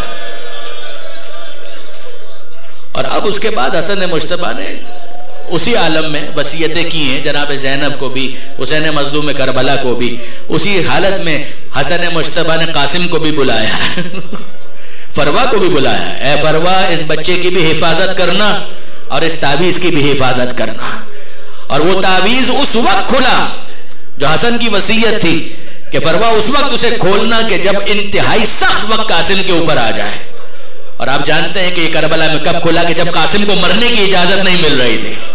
और अब उसके बाद हसन मुश्तबा ने उसी आलम में वसीयतें की हैं, जनाब ज़ैनब को भी, हुसैन मजलूम करबला को भी। उसी हालत में हसन मुश्तबा ने कासिम को भी बुलाया फरवा को भी बुलाया, ए फरवा इस बच्चे की भी हिफाजत करना और इस तावीज़ की भी हिफाजत करना। और वो तावीज़ उस वक्त खुला जो हसन की वसीयत थी कि फरवा उस वक्त उसे खोलना कि जब इंतहाई सख्त वक्त कासिम के ऊपर आ जाए। और आप जानते हैं कि ये करबला में कब खुला कि जब कासिम को मरने की इजाजत नहीं मिल रही थी।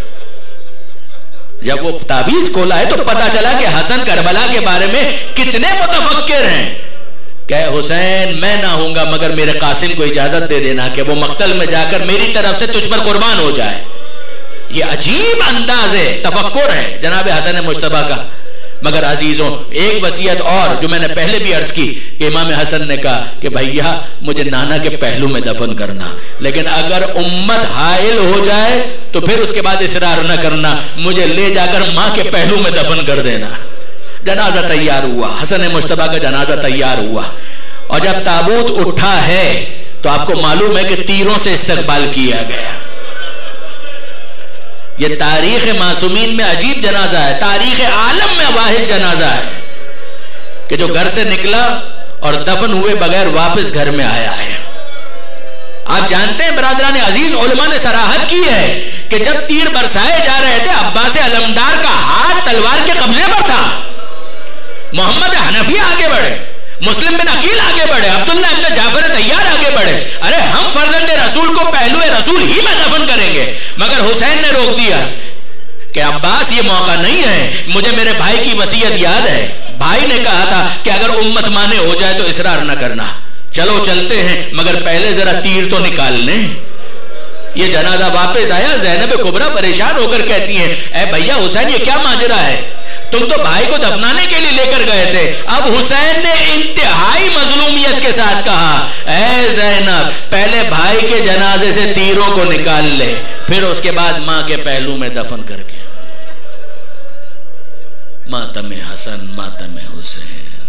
जब वो तावीज खोला है तो पता चला कि हसन करबला के बारे में कितने मुतफक्किर हैं। कहे हुसैन मैं ना होऊंगा मगर मेरे कासिम को इजाजत दे देना कि वो मक्तल में जाकर मेरी तरफ से तुझ पर कुर्बान हो जाए। ये अजीब अंदाज है, तफक्कुर है जनाब हसन मुश्तबा का। मगर अजीजों, एक वसीयत और जो मैंने पहले भी अर्ज की कि इमाम हसन ने कहा कि भैया मुझे नाना के पहलू में दफन करना, लेकिन अगर उम्मत हाइल हो जाए तो फिर उसके बाद इसरार न करना, मुझे ले जाकर माँ के पहलू में दफन कर देना। जनाजा तैयार हुआ, हसन मुश्तबा का जनाजा तैयार हुआ और जब ताबूत उठा है तो आपको मालूम है कि तीरों से इस्तकबाल किया गया। ये तारीख मासूमीन में अजीब जनाजा है, तारीख आलम में वाहिद जनाजा है कि जो घर से निकला और दफन हुए बगैर वापस घर में आया है। आप जानते हैं बरादरान अजीज, उलमा ने सराहत की है कि जब तीर बरसाए जा रहे थे अब्बास अलमदार का हाथ तलवार के कब्जे पर था। मोहम्मद हनफिया आगे बढ़े, मुस्लिम बिन अकील आगे बढ़े, अब्दुल्ला इब्न जाफर तैयार आगे बढ़े, अरे हम फर्जंद रसूल को पहलुए रसूल ही में दफन करेंगे। मगर हुसैन ने रोक दिया कि अब्बास ये मौका नहीं है, मुझे मेरे भाई की वसीयत याद है। भाई ने कहा था कि अगर उम्मत माने हो जाए तो इसरार न करना, चलो चलते हैं मगर पहले जरा तीर तो निकाल लें। ये जनाजा वापस आया, ज़ैनब कुबरा परेशान होकर कहती है, ए भैया हुसैन ये क्या माजरा है, तुम तो भाई को दफनाने के लिए लेकर गए थे। अब हुसैन ने इंतहाई मजलूमियत के साथ कहा, ऐ ज़ैनब पहले भाई के जनाजे से तीरों को निकाल ले, फिर उसके बाद मां के पहलू में दफन करके। मातम हसन मातम हुसैन।